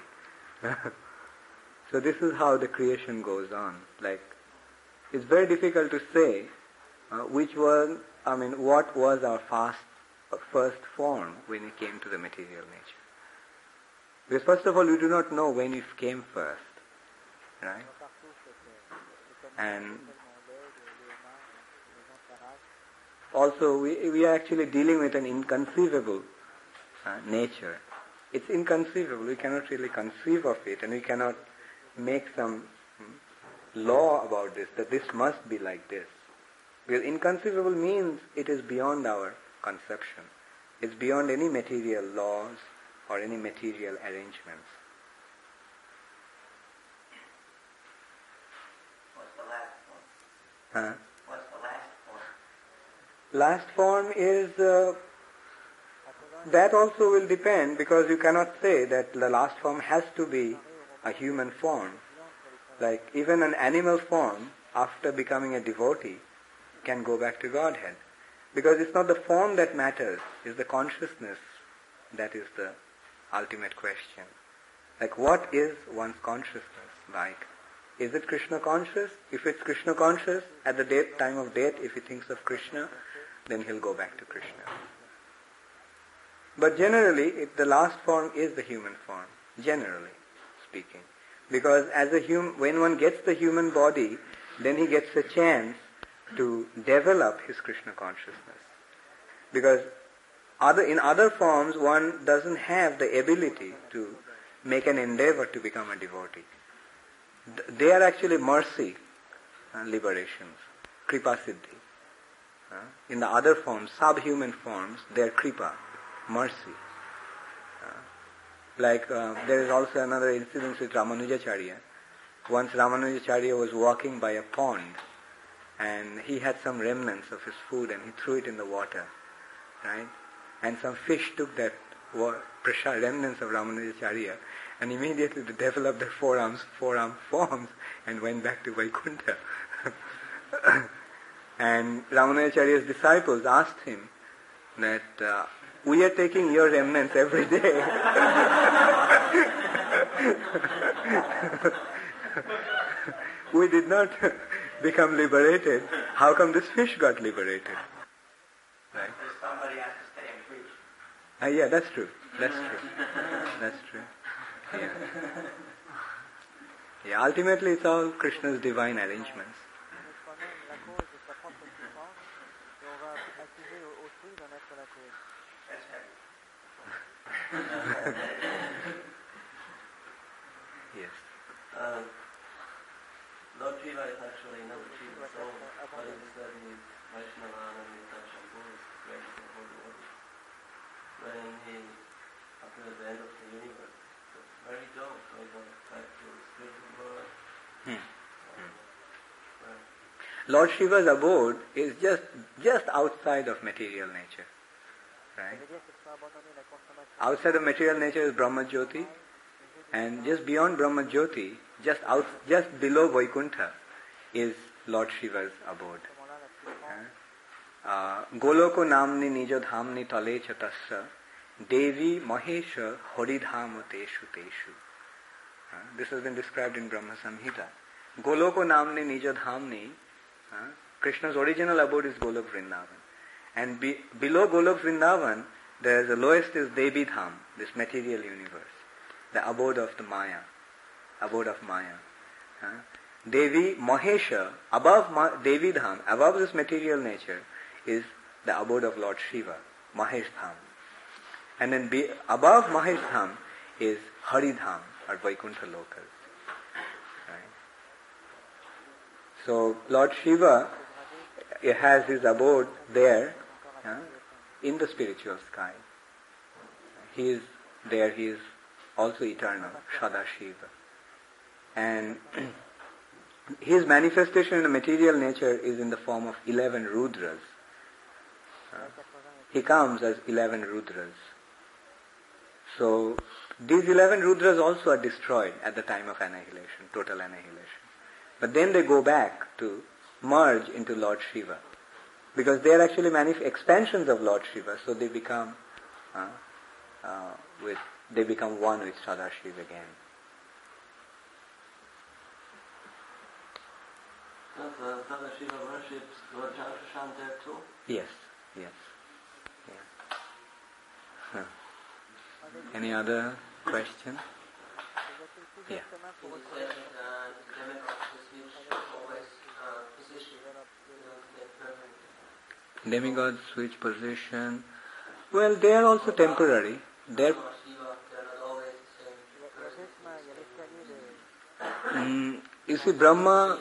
So this is how the creation goes on. Like, it's very difficult to say what was our first form when it came to the material nature. Because first of all, we do not know when it came first. Right? And also, we are actually dealing with an inconceivable nature. It's inconceivable. We cannot really conceive of it, and we cannot make some law about this, that this must be like this. Because inconceivable means it is beyond our conception. It's beyond any material laws or any material arrangements.
What's the last form? What's the last form?
Last form is, that also will depend, because you cannot say that the last form has to be a human form. Like even an animal form, after becoming a devotee, can go back to Godhead. Because it's not the form that matters, it's the consciousness that is the ultimate question. Like, what is one's consciousness like? Is it Krishna conscious? If it's Krishna conscious, at the time of death, if he thinks of Krishna, then he'll go back to Krishna. But generally, the last form is the human form, generally speaking. Because when one gets the human body, then he gets a chance to develop his Krishna consciousness. Because in other forms, one doesn't have the ability to make an endeavor to become a devotee. They are actually mercy liberations, kripa siddhi. In the other forms, subhuman forms, they are kripa, mercy. There is also another incident with Ramanujacharya. Once Ramanujacharya was walking by a pond, and he had some remnants of his food, and he threw it in the water, right? And some fish took that remnants of Ramanujacharya, and immediately they developed their forearm forms, and went back to Vaikuntha. And Ramanujacharya's disciples asked him that, we are taking your remnants every day. We did not become liberated. How come this fish got liberated? Right?
Somebody has to stay and preach.
Yeah, that's true. That's true. Yeah. Yeah, ultimately it's all Krishna's divine arrangements. Yes.
Lord Shiva is actually not the chief soul, but instead he's Vaishnava and he's a Shampoo, is the greatest of all the world. When he appeared at the end of the universe, it was very dull, so he went back to the spiritual world.
Lord Shiva's abode is just outside of material nature. right? Outside of material nature is Brahma Jyoti, and just beyond Brahma Jyoti, just below Vaikuntha, is Lord Shiva's abode. Goloko namni nijo dhamni tale chatasya Devi Mahesha Haridham Teshu Teshu. This has been described in Brahma Samhita. Goloko namni nijo dhamni, Krishna's original abode is Golok Vrindavan. And below Golok Vrindavan, the lowest is Devi Dham, this material universe, the abode of the Maya, abode of Maya. Devi Mahesha, above Devi Dham, above this material nature, is the abode of Lord Shiva, Mahesh Dham. And then above Mahesh Dham is Haridham, or Vaikuntha Lokas. Right? So Lord Shiva has his abode there, in the spiritual sky. He is there, he is also eternal, Sadashiva. And his manifestation in the material nature is in the form of 11 Rudras. He comes as 11 Rudras. So these 11 Rudras also are destroyed at the time of annihilation, total annihilation. But then they go back to merge into Lord Shiva, because they are actually expansions of Lord Shiva. So they become one with Sadashiva again.
Does Sadashiva worships Lord Jagshan there too?
Yes. Any other question? Yeah. Demigods switch position. Well, they are also temporary. You see, Brahma.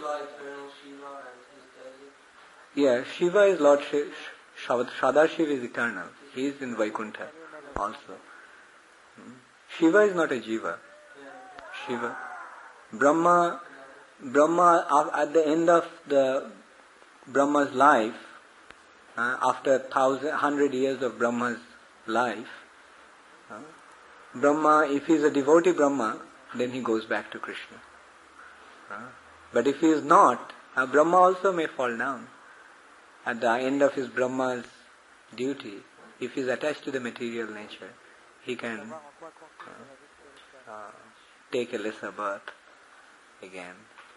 Yeah, Shiva is Lord Shiva. Sadashiva is eternal. He is in Vaikuntha also. Shiva is not a jiva. Shiva. Brahma at the end of the Brahma's life, after 100 years of Brahma's life, Brahma, if he is a devotee Brahma, then he goes back to Krishna. But if he is not, Brahma also may fall down. At the end of his Brahma's duty, if he is attached to the material nature, he can take a lesser birth again.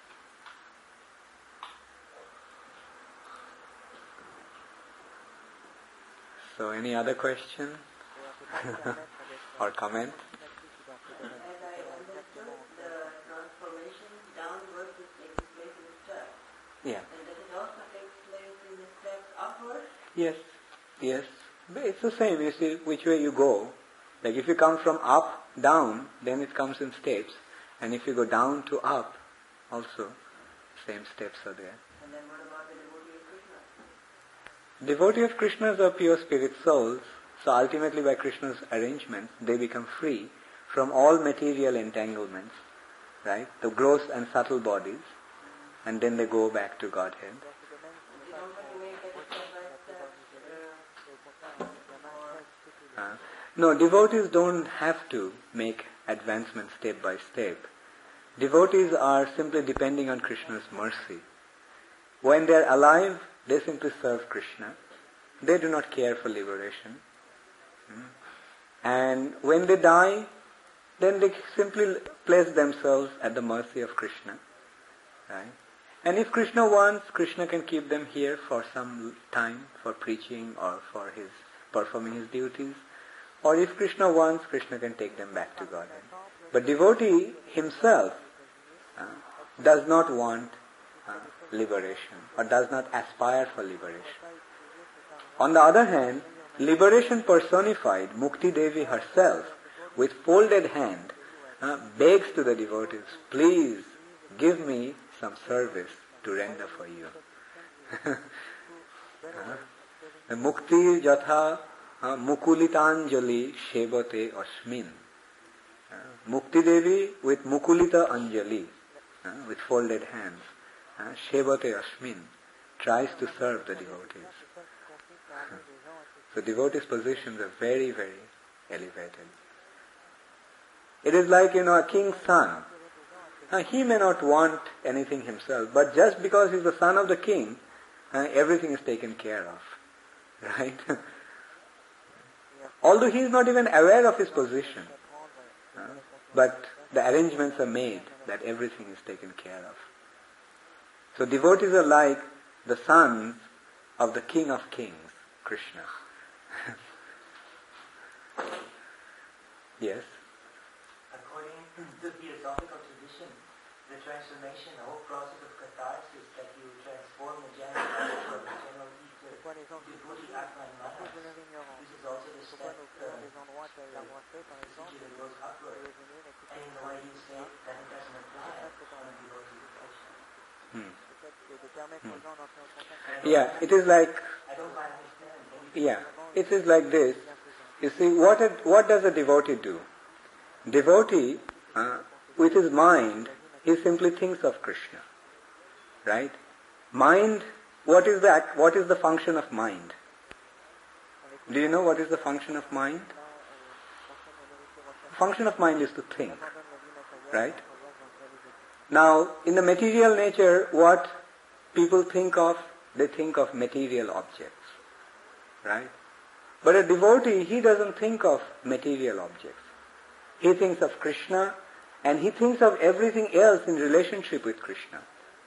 So, any other question or comment?
As I understood, the transformation downwards takes place in the steps.
Yeah.
And does it also take place in the steps upwards?
Yes. But it's the same, you see, which way you go. Like if you come from up, down, then it comes in steps. And if you go down to up, also, same steps are there.
And then what about the devotee of Krishna?
Devotee of Krishnas are pure spirit souls. So ultimately by Krishna's arrangements, they become free from all material entanglements, right? The gross and subtle bodies. And then they go back to Godhead.
They don't have to make it step by step.
No, devotees don't have to make advancement step by step. Devotees are simply depending on Krishna's mercy. When they are alive, they simply serve Krishna. They do not care for liberation. And when they die, then they simply place themselves at the mercy of Krishna. Right? And if Krishna wants, Krishna can keep them here for some time for preaching or for his performing his duties. Or if Krishna wants, Krishna can take them back to Godhead. But devotee himself does not want liberation or does not aspire for liberation. On the other hand, liberation personified, Mukti Devi herself, with folded hand, begs to the devotees, please give me some service to render for you. Mukti Jatha Mukulitanjali Shevate Asmin. Mukti Devi with Mukulita Anjali, with folded hands, Shevate Asmin, tries to serve the devotees. So devotees' positions are very, very elevated. It is like, a king's son. He may not want anything himself, but just because he's the son of the king, everything is taken care of. Right? Although he is not even aware of his position. But the arrangements are made that everything is taken care of. So devotees are like the sons of the King of Kings, Krishna. Yes?
According to the philosophical tradition, the transformation, the whole process of catharsis, that you transform the general matter of the general ether to buddhi, atma and manas, this is also the step, the procedure that goes upward. And in the way you say that it doesn't apply on devotee devotion.
Yeah, it is like...
I don't quite understand.
Yeah, it is like this. You see, what does a devotee do? Devotee, with his mind, he simply thinks of Krishna. Right? Mind, what is the function of mind? Do you know what is the function of mind? The function of mind is to think. Right? Now, in the material nature, what people think of, they think of material objects. Right? But a devotee, he doesn't think of material objects. He thinks of Krishna, and he thinks of everything else in relationship with Krishna.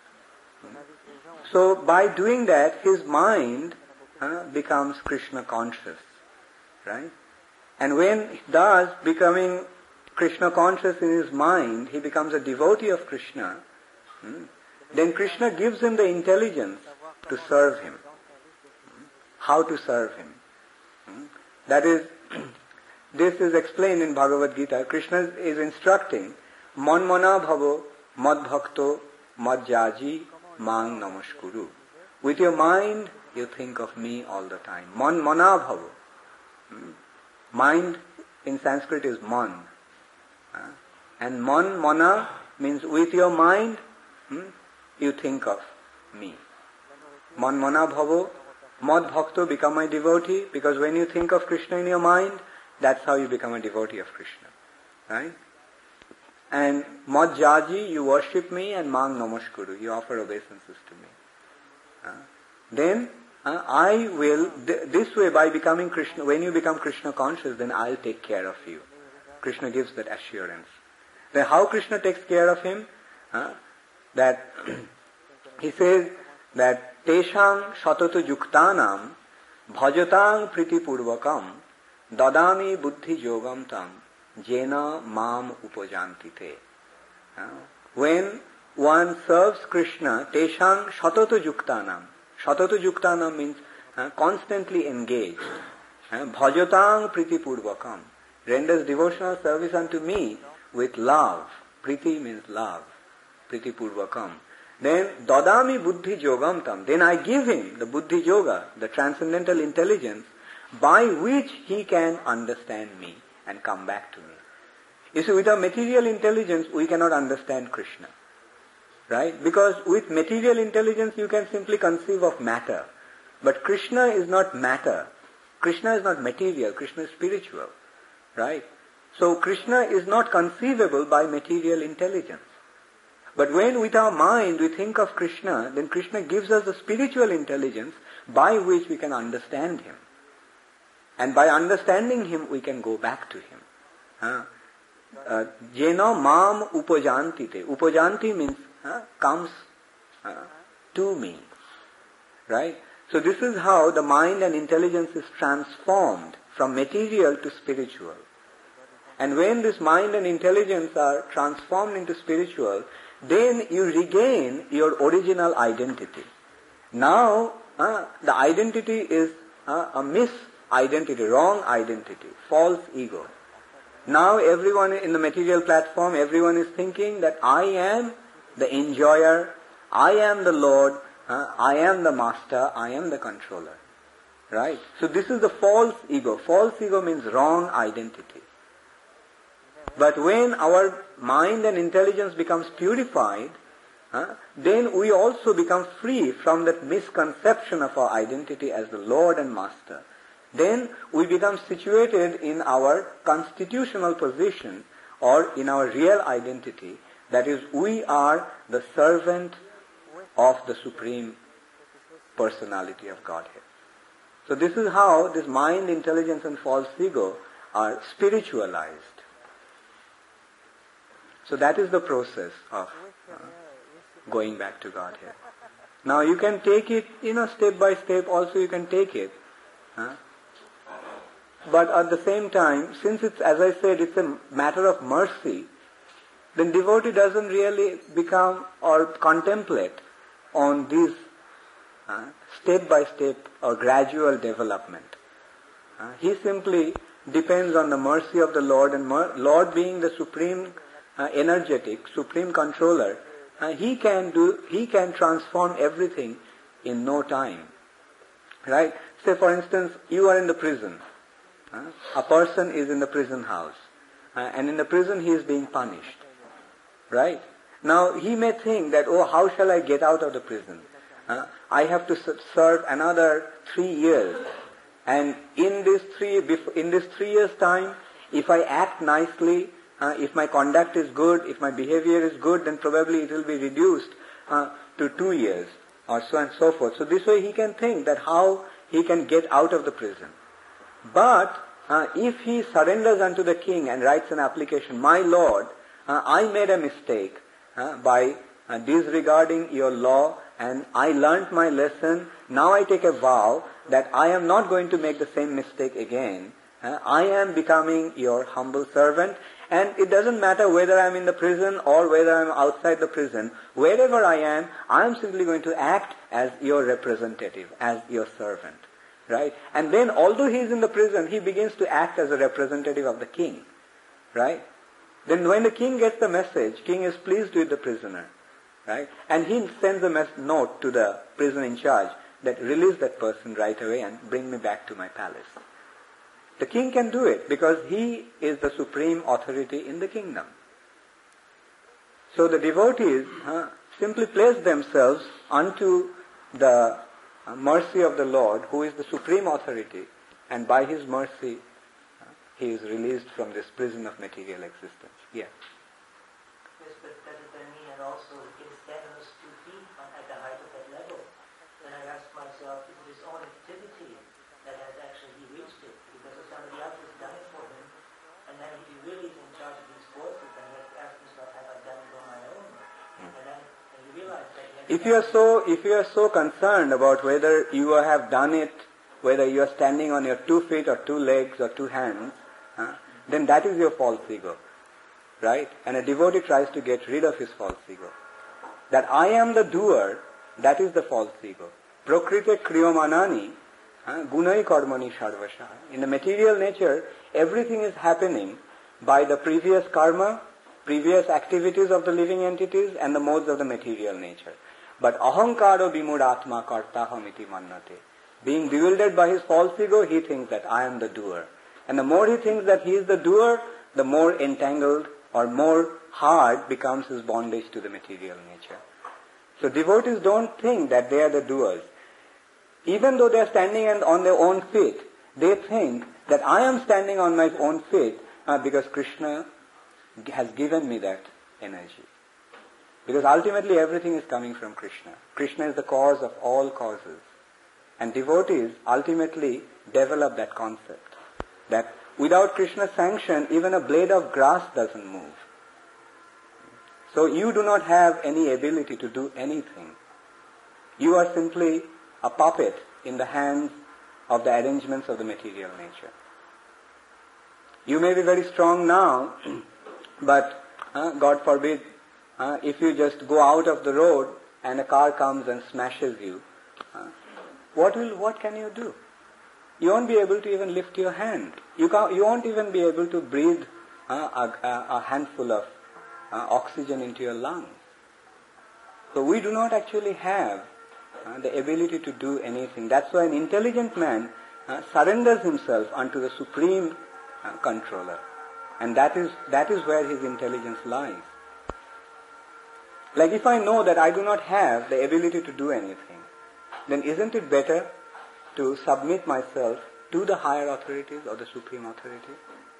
So by doing that, his mind becomes Krishna conscious. Right? And when thus becoming Krishna conscious in his mind, he becomes a devotee of Krishna, then Krishna gives him the intelligence to serve him. How to serve him. That is, this is explained in Bhagavad Gita. Krishna is instructing, Manmana bhavo mad bhakto mad jaji mang namaskuru. With your mind, you think of me all the time. Manmana bhavo. Mind in Sanskrit is man. And mana means with your mind, you think of me. Manmana bhavo mad bhakto, become my devotee, because when you think of Krishna in your mind, that's how you become a devotee of Krishna. Right? And mad jaji, you worship me, and mang namaskuru, you offer obeisances to me. Then I will, this way by becoming Krishna, when you become Krishna conscious, then I'll take care of you. Krishna gives that assurance. Then how Krishna takes care of him? That he says that Teshang shatatu yuktanam bhajatang priti purvakam dadami buddhi yogam tam jena mam upajantite. When one serves Krishna, Teshang shatatu yuktanam. Shatatu yuktanam means constantly engaged. Bhajatang priti purvakam. Renders devotional service unto me with love. Priti means love. Priti purvakam. Then, dadami buddhi yogam tam. Then I give him the buddhi yoga, the transcendental intelligence, by which he can understand me and come back to me. You see, with our material intelligence, we cannot understand Krishna. Right? Because with material intelligence, you can simply conceive of matter. But Krishna is not matter. Krishna is not material. Krishna is spiritual. Right? So Krishna is not conceivable by material intelligence. But when with our mind we think of Krishna, then Krishna gives us the spiritual intelligence by which we can understand him. And by understanding him, we can go back to him. Jena mam upajantite. Upajanti means comes to me. Right? So this is how the mind and intelligence is transformed from material to spiritual. And when this mind and intelligence are transformed into spiritual, then you regain your original identity. Now, the identity is a mis-identity, wrong identity, false ego. Now everyone in the material platform, everyone is thinking that I am the enjoyer, I am the Lord, I am the master, I am the controller. Right? So this is the false ego. False ego means wrong identity. But when our mind and intelligence becomes purified, then we also become free from that misconception of our identity as the Lord and Master. then we become situated in our constitutional position or in our real identity. That is, we are the servant of the Supreme Personality of Godhead. So this is how this mind, intelligence and false ego are spiritualized. So that is the process of going back to Godhead. Now you can take it, step by step also you can take it. But at the same time, since it's, as I said, it's a matter of mercy, then devotee doesn't really become or contemplate on this step by step or gradual development. He simply depends on the mercy of the Lord, and Lord being the supreme energetic, supreme controller, He can transform everything in no time. Right? Say for instance, you are in the prison. A person is in the prison house. And in the prison he is being punished. Right? Now he may think that, how shall I get out of the prison? I have to serve another 3 years. And in this 3 years time, if I act nicely, if my conduct is good, if my behavior is good, then probably it will be reduced to 2 years or so and so forth. So this way he can think that how he can get out of the prison. But if he surrenders unto the king and writes an application, my Lord, I made a mistake by disregarding your law, and I learnt my lesson. Now I take a vow that I am not going to make the same mistake again. I am becoming your humble servant, and it doesn't matter whether I am in the prison or whether I am outside the prison. Wherever I am simply going to act as your representative, as your servant. Right? And then although he is in the prison, he begins to act as a representative of the king. Right? Then when the king gets the message, king is pleased with the prisoner. Right? And he sends a note to the prison in charge that release that person right away and bring me back to my palace. The king can do it because he is the supreme authority in the kingdom. So the devotees simply place themselves unto the mercy of the Lord, who is the supreme authority, and by his mercy he is released from this prison of material existence. Yes.
Yes, but does it then mean that also it is stand on his 2 feet at the height of that level? Then I ask myself, is it his own activity that has actually reached it? Because if somebody else has done it for him, and then if he really is in charge of these forces, then he has to ask himself, have I done it on my own? And then you realize that
if you are so concerned about whether you have done it, whether you are standing on your 2 feet or 2 legs or 2 hands, then that is your false ego. Right? And a devotee tries to get rid of his false ego. That I am the doer, that is the false ego. Prakrite kriyomanani, gunai karmani sarvasha. In the material nature, everything is happening by the previous karma, previous activities of the living entities and the modes of the material nature. But ahankaro vimudatma kartaham iti mannate. Being bewildered by his false ego, he thinks that I am the doer. And the more he thinks that he is the doer, the more entangled or more hard becomes his bondage to the material nature. So devotees don't think that they are the doers. Even though they are standing on their own feet, they think that I am standing on my own feet because Krishna has given me that energy. Because ultimately everything is coming from Krishna. Krishna is the cause of all causes. And devotees ultimately develop that concept. That without Krishna's sanction, even a blade of grass doesn't move. So you do not have any ability to do anything. You are simply a puppet in the hands of the arrangements of the material nature. You may be very strong now, but God forbid, if you just go out of the road and a car comes and smashes you, what can you do? You won't be able to even lift your hand. You won't even be able to breathe a handful of oxygen into your lungs. So we do not actually have the ability to do anything. That's why an intelligent man surrenders himself unto the supreme controller. And that is where his intelligence lies. Like if I know that I do not have the ability to do anything, then isn't it better to submit myself to the higher authorities or the supreme authority?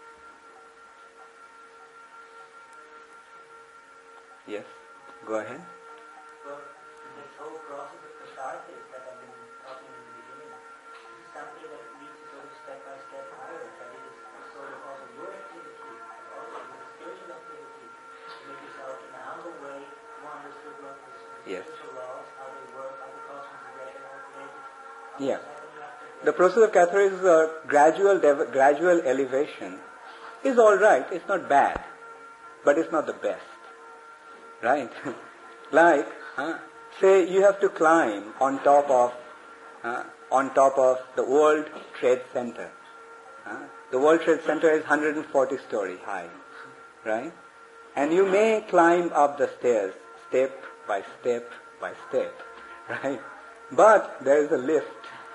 Yes, go ahead.
Well, this whole process of catharsis that I've been talking in the beginning, this is something that leads you sort of step by step higher. That it is sort of also your activity, also the spiritual activity, to make yourself in a humble way more understood what the
Yes.
spiritual laws, how they work, how the cosmos is regulated,
Yeah. The process of catharsis, gradual elevation, is all right. It's not bad, but it's not the best. Right? Like, say you have to climb on top of the World Trade Center. The World Trade Center is 140 story high, right? And you may climb up the stairs, step by step by step, right? But there is a lift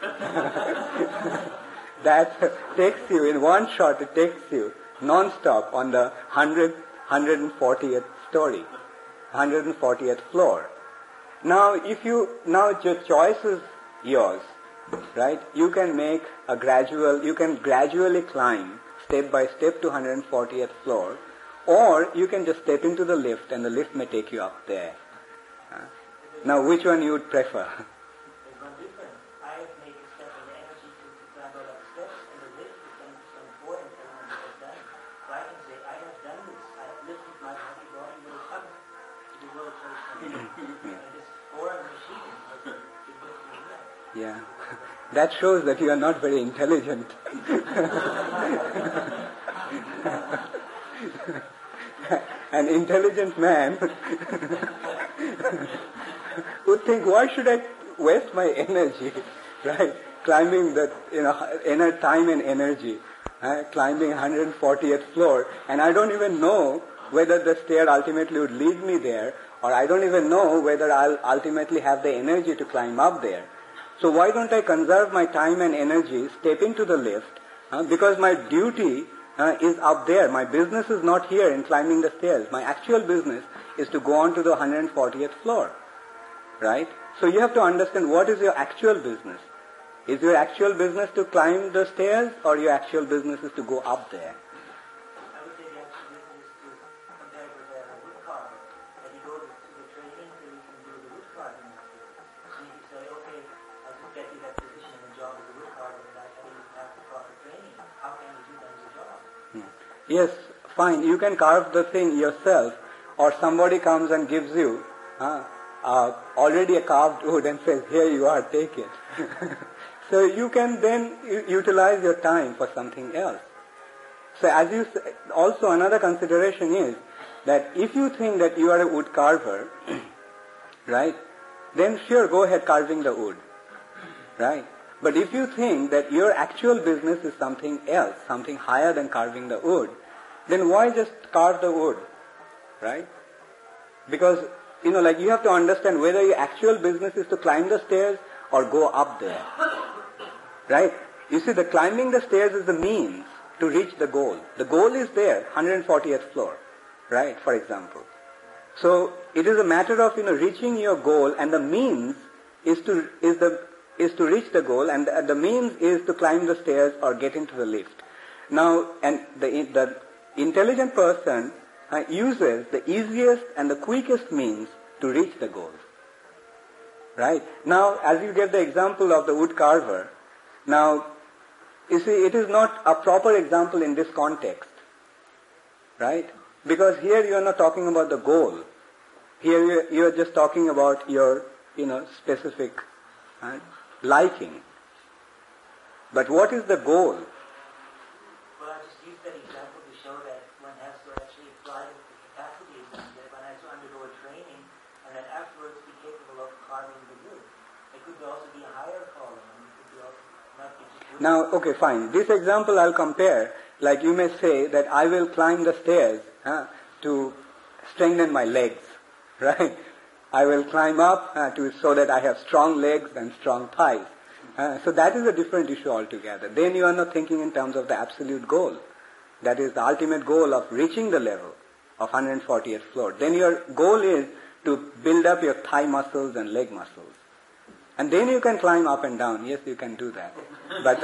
that takes you, in one shot it takes you non-stop on the 140th story, 140th floor. Now your choice is yours, right? You can gradually climb step by step to 140th floor, or you can just step into the lift and the lift may take you up there. Now which one you would prefer?
There's one difference. I have made a step of energy to climb all up steps, and the lift is so important that one has done. So I can say, I have done this. I have lifted my heavy body way up to the World Trade Center. And this foreign machine has been lifting me up.
Yeah, that shows that you are not very intelligent. An intelligent man would think, why should I waste my energy, right? Climbing that, inner time and energy, climbing 140th floor, and I don't even know whether the stair ultimately would lead me there, or I don't even know whether I'll ultimately have the energy to climb up there. So why don't I conserve my time and energy, step into the lift, because my duty is up there. My business is not here in climbing the stairs. My actual business is to go on to the 140th floor, right? So you have to understand what is your actual business. Is your actual business to climb the stairs, or your actual business is to go up there?
I would say the actual business is to compare with a wood carver. That you go to the training so you can do the wood carving. And you say, okay, I just get you that position and the job as a wood carver, but I didn't have the proper training. How can you do that as a job?
Yes, fine. You can carve the thing yourself, or somebody comes and gives you already a carved wood and says, here you are, take it. So you can then utilize your time for something else. So as you say, also another consideration is that if you think that you are a wood carver, right, then sure, go ahead carving the wood, right? But if you think that your actual business is something else, something higher than carving the wood, then why just carve the wood, right? Because, you have to understand whether your actual business is to climb the stairs or go up there, right? You see, the climbing the stairs is the means to reach the goal. The goal is there, 140th floor, right, for example. So it is a matter of, reaching your goal, and the means is to reach the goal, and the means is to climb the stairs or get into the lift. Now, and the intelligent person uses the easiest and the quickest means to reach the goal. Right? Now, as you get the example of the wood carver, now, you see, it is not a proper example in this context. Right? Because here you are not talking about the goal. Here you are just talking about your, specific liking. But what is the goal?
Well, I just used that example to show that one has to actually apply the capacities, and that one has to undergo a training, and then afterwards be capable of carving the wood. It could also be a higher calling, and it could be also not be just wood.
Now, okay, fine. This example I'll compare, like you may say that I will climb the stairs to strengthen my legs, right? I will climb up so that I have strong legs and strong thighs. So that is a different issue altogether. Then you are not thinking in terms of the absolute goal. That is the ultimate goal of reaching the level of 140th floor. Then your goal is to build up your thigh muscles and leg muscles. And then you can climb up and down. Yes, you can do that. But,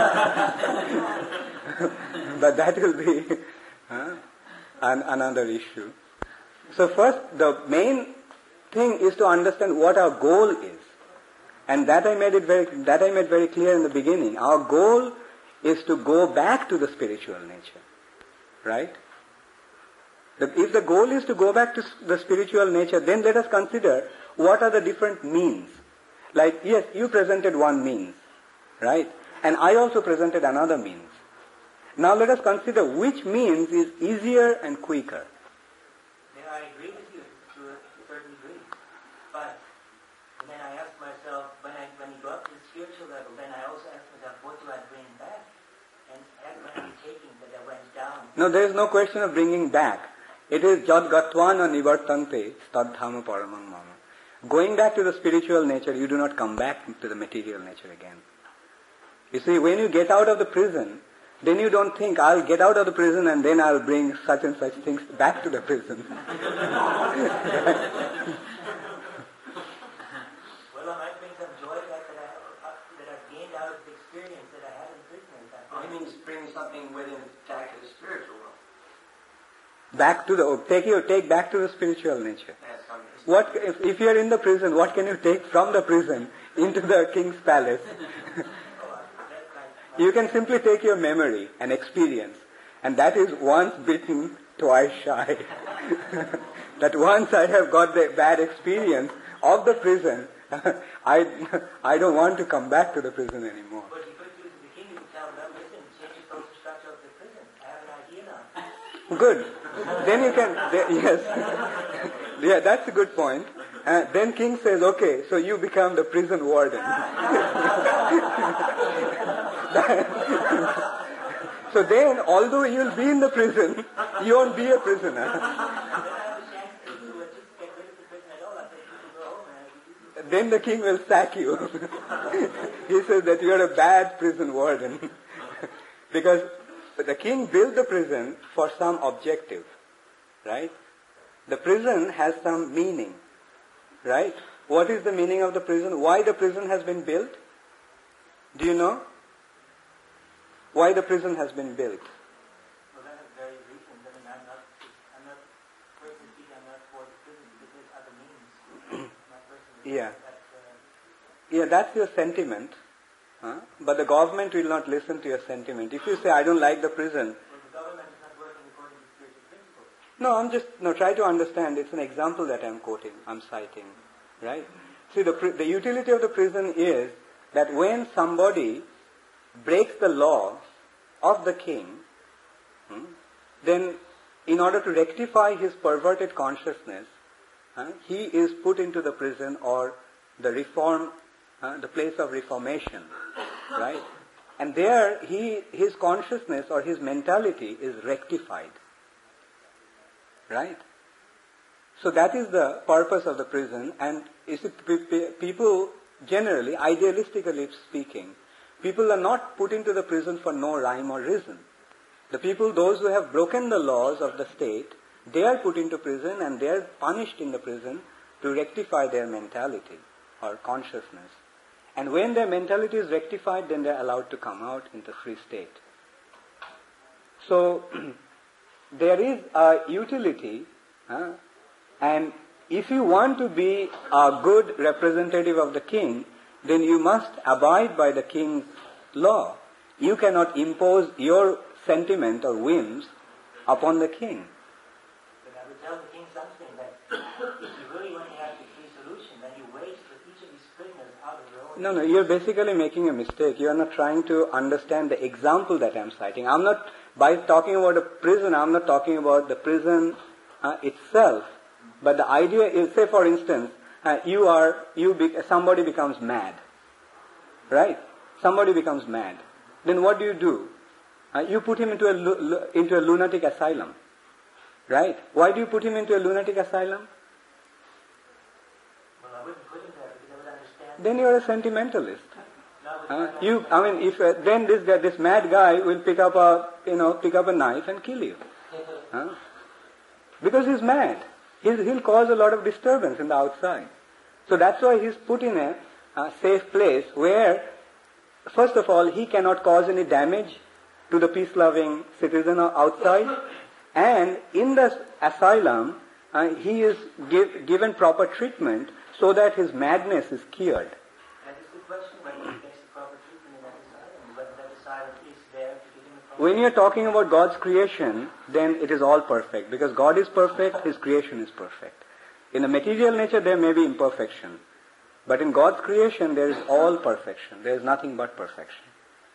but that will be another issue. So first, the main thing is to understand what our goal is. And that I made very clear in the beginning. Our goal is to go back to the spiritual nature. Right? If the goal is to go back to the spiritual nature, then let us consider what are the different means. Like, yes, you presented one means, right? And I also presented another means. Now let us consider which means is easier and quicker.
Yeah, I agree with you to a certain degree. But then I ask myself, when you go up to the spiritual level, then I also ask myself, what do I bring back? And am I taking that I went down?
No, there is no question of bringing back. It is jad gatvana nivartante stadhama paramang mama. Going back to the spiritual nature, you do not come back to the material nature again. You see, when you get out of the prison, then you don't think, I'll get out of the prison and then I'll bring such and such things back to the prison.
Well, I might bring some joy back that I've gained out of the experience that I had in prison.
He means bring something within back to the spiritual world.
Take back to the spiritual nature.
Yes,
What if you are in the prison? What can you take from the prison into the king's palace? You can simply take your memory and experience, and that is once bitten, twice shy. That once I have got the bad experience of the prison, I don't want to come back to the prison anymore.
But you could use the king to tell them, listen, change the social structure of the prison. I have an idea now.
Good. Then you can, yes. Yeah, that's a good point. Then king says, okay, so you become the prison warden. So then, although you'll be in the prison, you won't be a prisoner. Then the king will sack you. He says that you are a bad prison warden. Because the king built the prison for some objective, right? The prison has some meaning, right? What is the meaning of the prison? Why the prison has been built? Do you know? Why the prison has been built?
Well, that is very recent. I mean, I'm not personally, I'm not for the prison because there's other means. Not personally.
Yeah. Yeah, that's your sentiment. But the government will not listen to your sentiment. If you say, I don't like the prison.
Well, the government is not working according to spiritual principles.
No, try to understand. It's an example that I'm quoting, I'm citing. Right? See, the utility of the prison is that when somebody breaks the law of the king, then in order to rectify his perverted consciousness, he is put into the prison or the place of reformation, right? And there his consciousness or his mentality is rectified, right? So that is the purpose of the prison, and people generally, idealistically speaking, people are not put into the prison for no rhyme or reason. The people, those who have broken the laws of the state, they are put into prison and they are punished in the prison to rectify their mentality or consciousness. And when their mentality is rectified, then they are allowed to come out in the free state. So, there is a utility, and if you want to be a good representative of the king, then you must abide by the king's law. You cannot impose your sentiment or whims upon the king.
But I would tell the king something that if you really want to have the free solution, then you wait for each of these prisoners out of their own...
No, you're basically making a mistake. You are not trying to understand the example that I'm citing. By talking about a prison, I'm not talking about the prison itself. But the idea is, say for instance, somebody becomes mad, right? Somebody becomes mad. Then what do? You put him into a lunatic asylum, right? Why do you put him into a lunatic asylum?
Well, I wouldn't put him there because I would understand...
Then you are a sentimentalist. Then this mad guy will pick up a knife and kill you, because he's mad. He'll cause a lot of disturbance in the outside. So that's why he's put in a safe place where, first of all, he cannot cause any damage to the peace-loving citizen outside, and in the asylum, he is given proper treatment so that his madness is cured.
That is the question, whether he gets the proper treatment in that asylum, whether that asylum is there to give him the proper
When you are talking about God's creation, then it is all perfect, because God is perfect, His creation is perfect. In the material nature, there may be imperfection, but in God's creation, there is all perfection. There is nothing but perfection.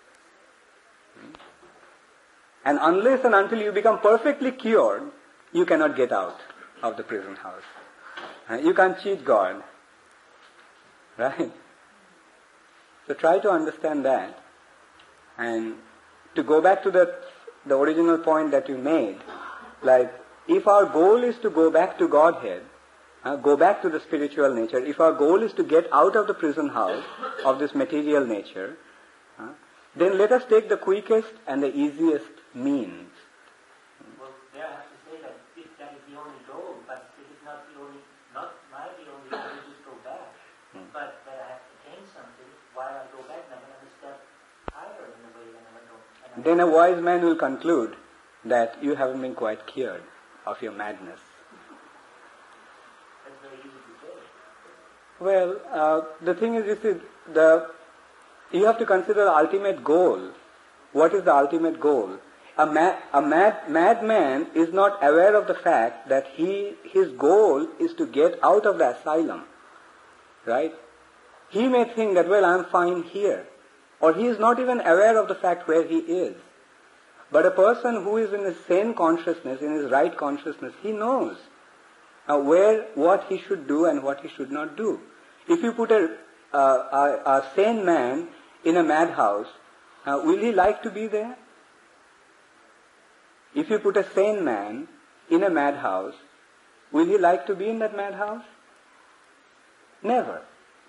And unless and until you become perfectly cured, you cannot get out of the prison house. You can't cheat God. Right? So try to understand that. And to go back to the original point that you made, like, if our goal is to go back to Godhead, go back to the spiritual nature, if our goal is to get out of the prison house of this material nature, then let us take the quickest and the easiest means.
Well, there I have to say that if that is the only goal, but it is not the only, not my the only goal to just go back, but that I have to attain something while I go back, and I'm going to step higher in a way than I go.
Then a wise man will conclude that you haven't been quite cured of your madness.
That's very easy to say.
Well, the thing is, you see, you have to consider the ultimate goal. What is the ultimate goal? A madman is not aware of the fact that his goal is to get out of the asylum. Right? He may think that, well, I'm fine here. Or he is not even aware of the fact where he is. But a person who is in his sane consciousness, in his right consciousness, he knows what he should do and what he should not do. If you put a sane man in a madhouse, will he like to be there? If you put a sane man in a madhouse, will he like to be in that madhouse? Never.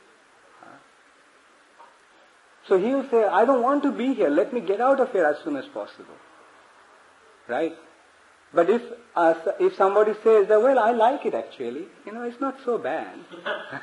So he will say, I don't want to be here, let me get out of here as soon as possible. Right? But if somebody says that, well, I like it actually, it's not so bad.
I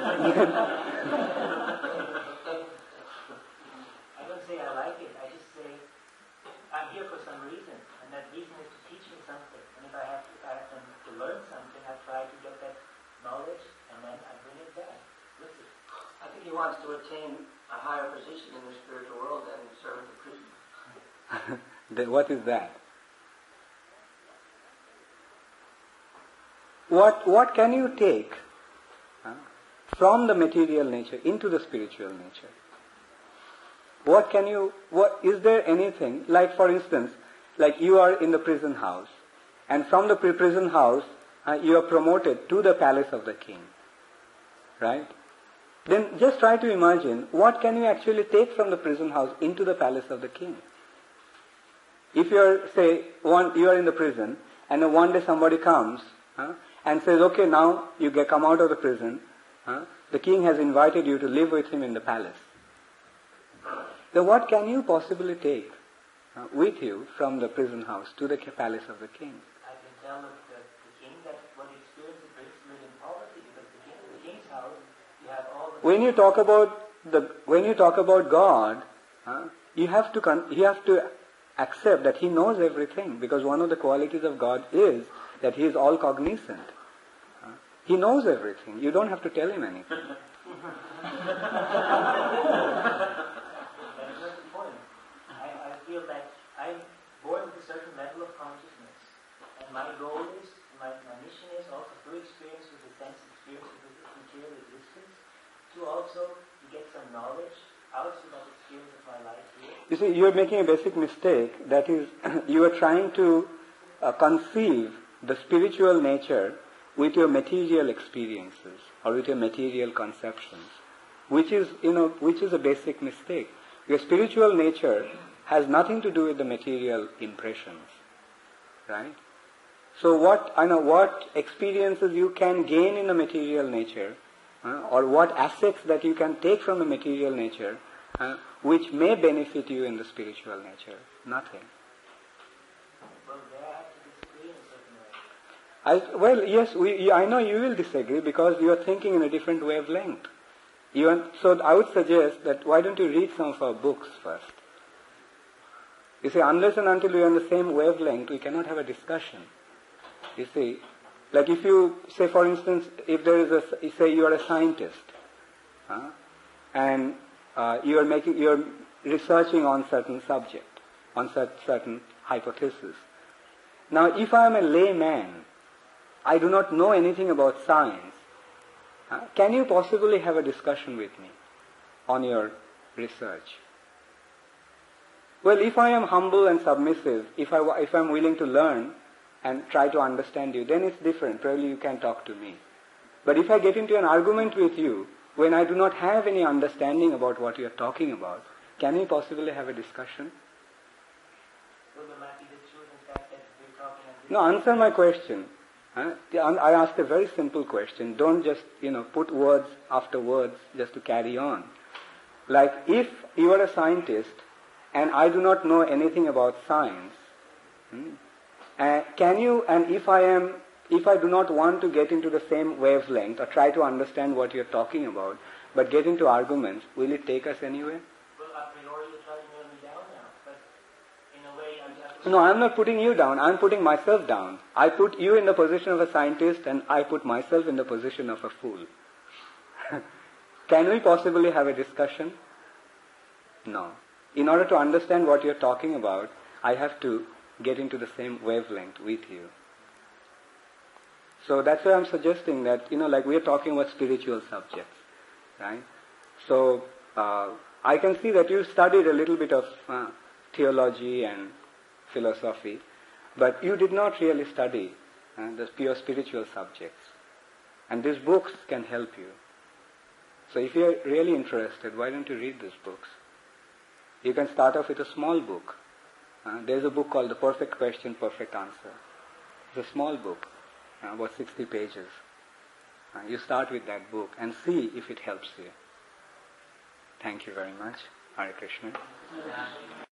don't say I like it, I just say I'm here for some reason, and that reason is to teach me something. And if I have to learn something, I try to get that knowledge, and then I bring it back with it.
I think he wants to attain a higher position in the spiritual world than serving the prison.
What is that? What can you take from the material nature into the spiritual nature? Is there anything, like for instance, like you are in the prison house, and from the prison house you are promoted to the palace of the king. Right? Then just try to imagine, what can you actually take from the prison house into the palace of the king? If you are in the prison, and then one day somebody comes and says, okay, now you come out of the prison, the king has invited you to live with him in the palace. Then what can you possibly take with you from the prison house to the palace of the king?
I can tell the king that what experience it brings to live in poverty, because the king's house, you have all the...
When you talk about God, you have to accept that He knows everything, because one of the qualities of God is that He is all cognizant. He knows everything. You don't have to tell Him anything.
That is not the point. I feel that I'm born with a certain level of consciousness, and my goal is, my mission is also through experience with the sense experience of the material existence, to also get some knowledge out of that experience of my life here.
You see, you are making a basic mistake. That is, you are trying to conceive the spiritual nature with your material experiences or with your material conceptions, which is a basic mistake. Your spiritual nature has nothing to do with the material impressions, right? So what experiences you can gain in the material nature, or what assets that you can take from the material nature, which may benefit you in the spiritual nature? Nothing.
Well, there I have to disagree in a certain way.
Yes, I know you will disagree because you are thinking in a different wavelength. So I would suggest that why don't you read some of our books first? You see, unless and until we are on the same wavelength, we cannot have a discussion. You see, like if you say, for instance, if there is say you are a scientist, and you are researching on certain subject, on certain hypothesis. Now, if I am a layman, I do not know anything about science. Can you possibly have a discussion with me on your research? Well, if I am humble and submissive, if I am willing to learn and try to understand you, then it's different. Probably you can talk to me. But if I get into an argument with you when I do not have any understanding about what you are talking about, can we possibly have a discussion?
Well, there might be the truth in fact that we're talking about.
No, answer my question. I asked a very simple question. Don't just, put words after words just to carry on. Like, if you are a scientist and I do not know anything about science, can you, and if I do not want to get into the same wavelength or try to understand what you're talking about, but get into arguments, will it take us anywhere?
Well, a priori you're trying to nail me down now, but in a way I'm just...
No, I'm not putting you down. I'm putting myself down. I put you in the position of a scientist and I put myself in the position of a fool. Can we possibly have a discussion? No. In order to understand what you're talking about, I have to get into the same wavelength with you. So that's why I'm suggesting that, like we are talking about spiritual subjects, right? So I can see that you studied a little bit of theology and philosophy, but you did not really study the pure spiritual subjects. And these books can help you. So if you're really interested, why don't you read these books? You can start off with a small book. There's a book called The Perfect Question, Perfect Answer. It's a small book, about 60 pages. You start with that book and see if it helps you. Thank you very much. Hare Krishna.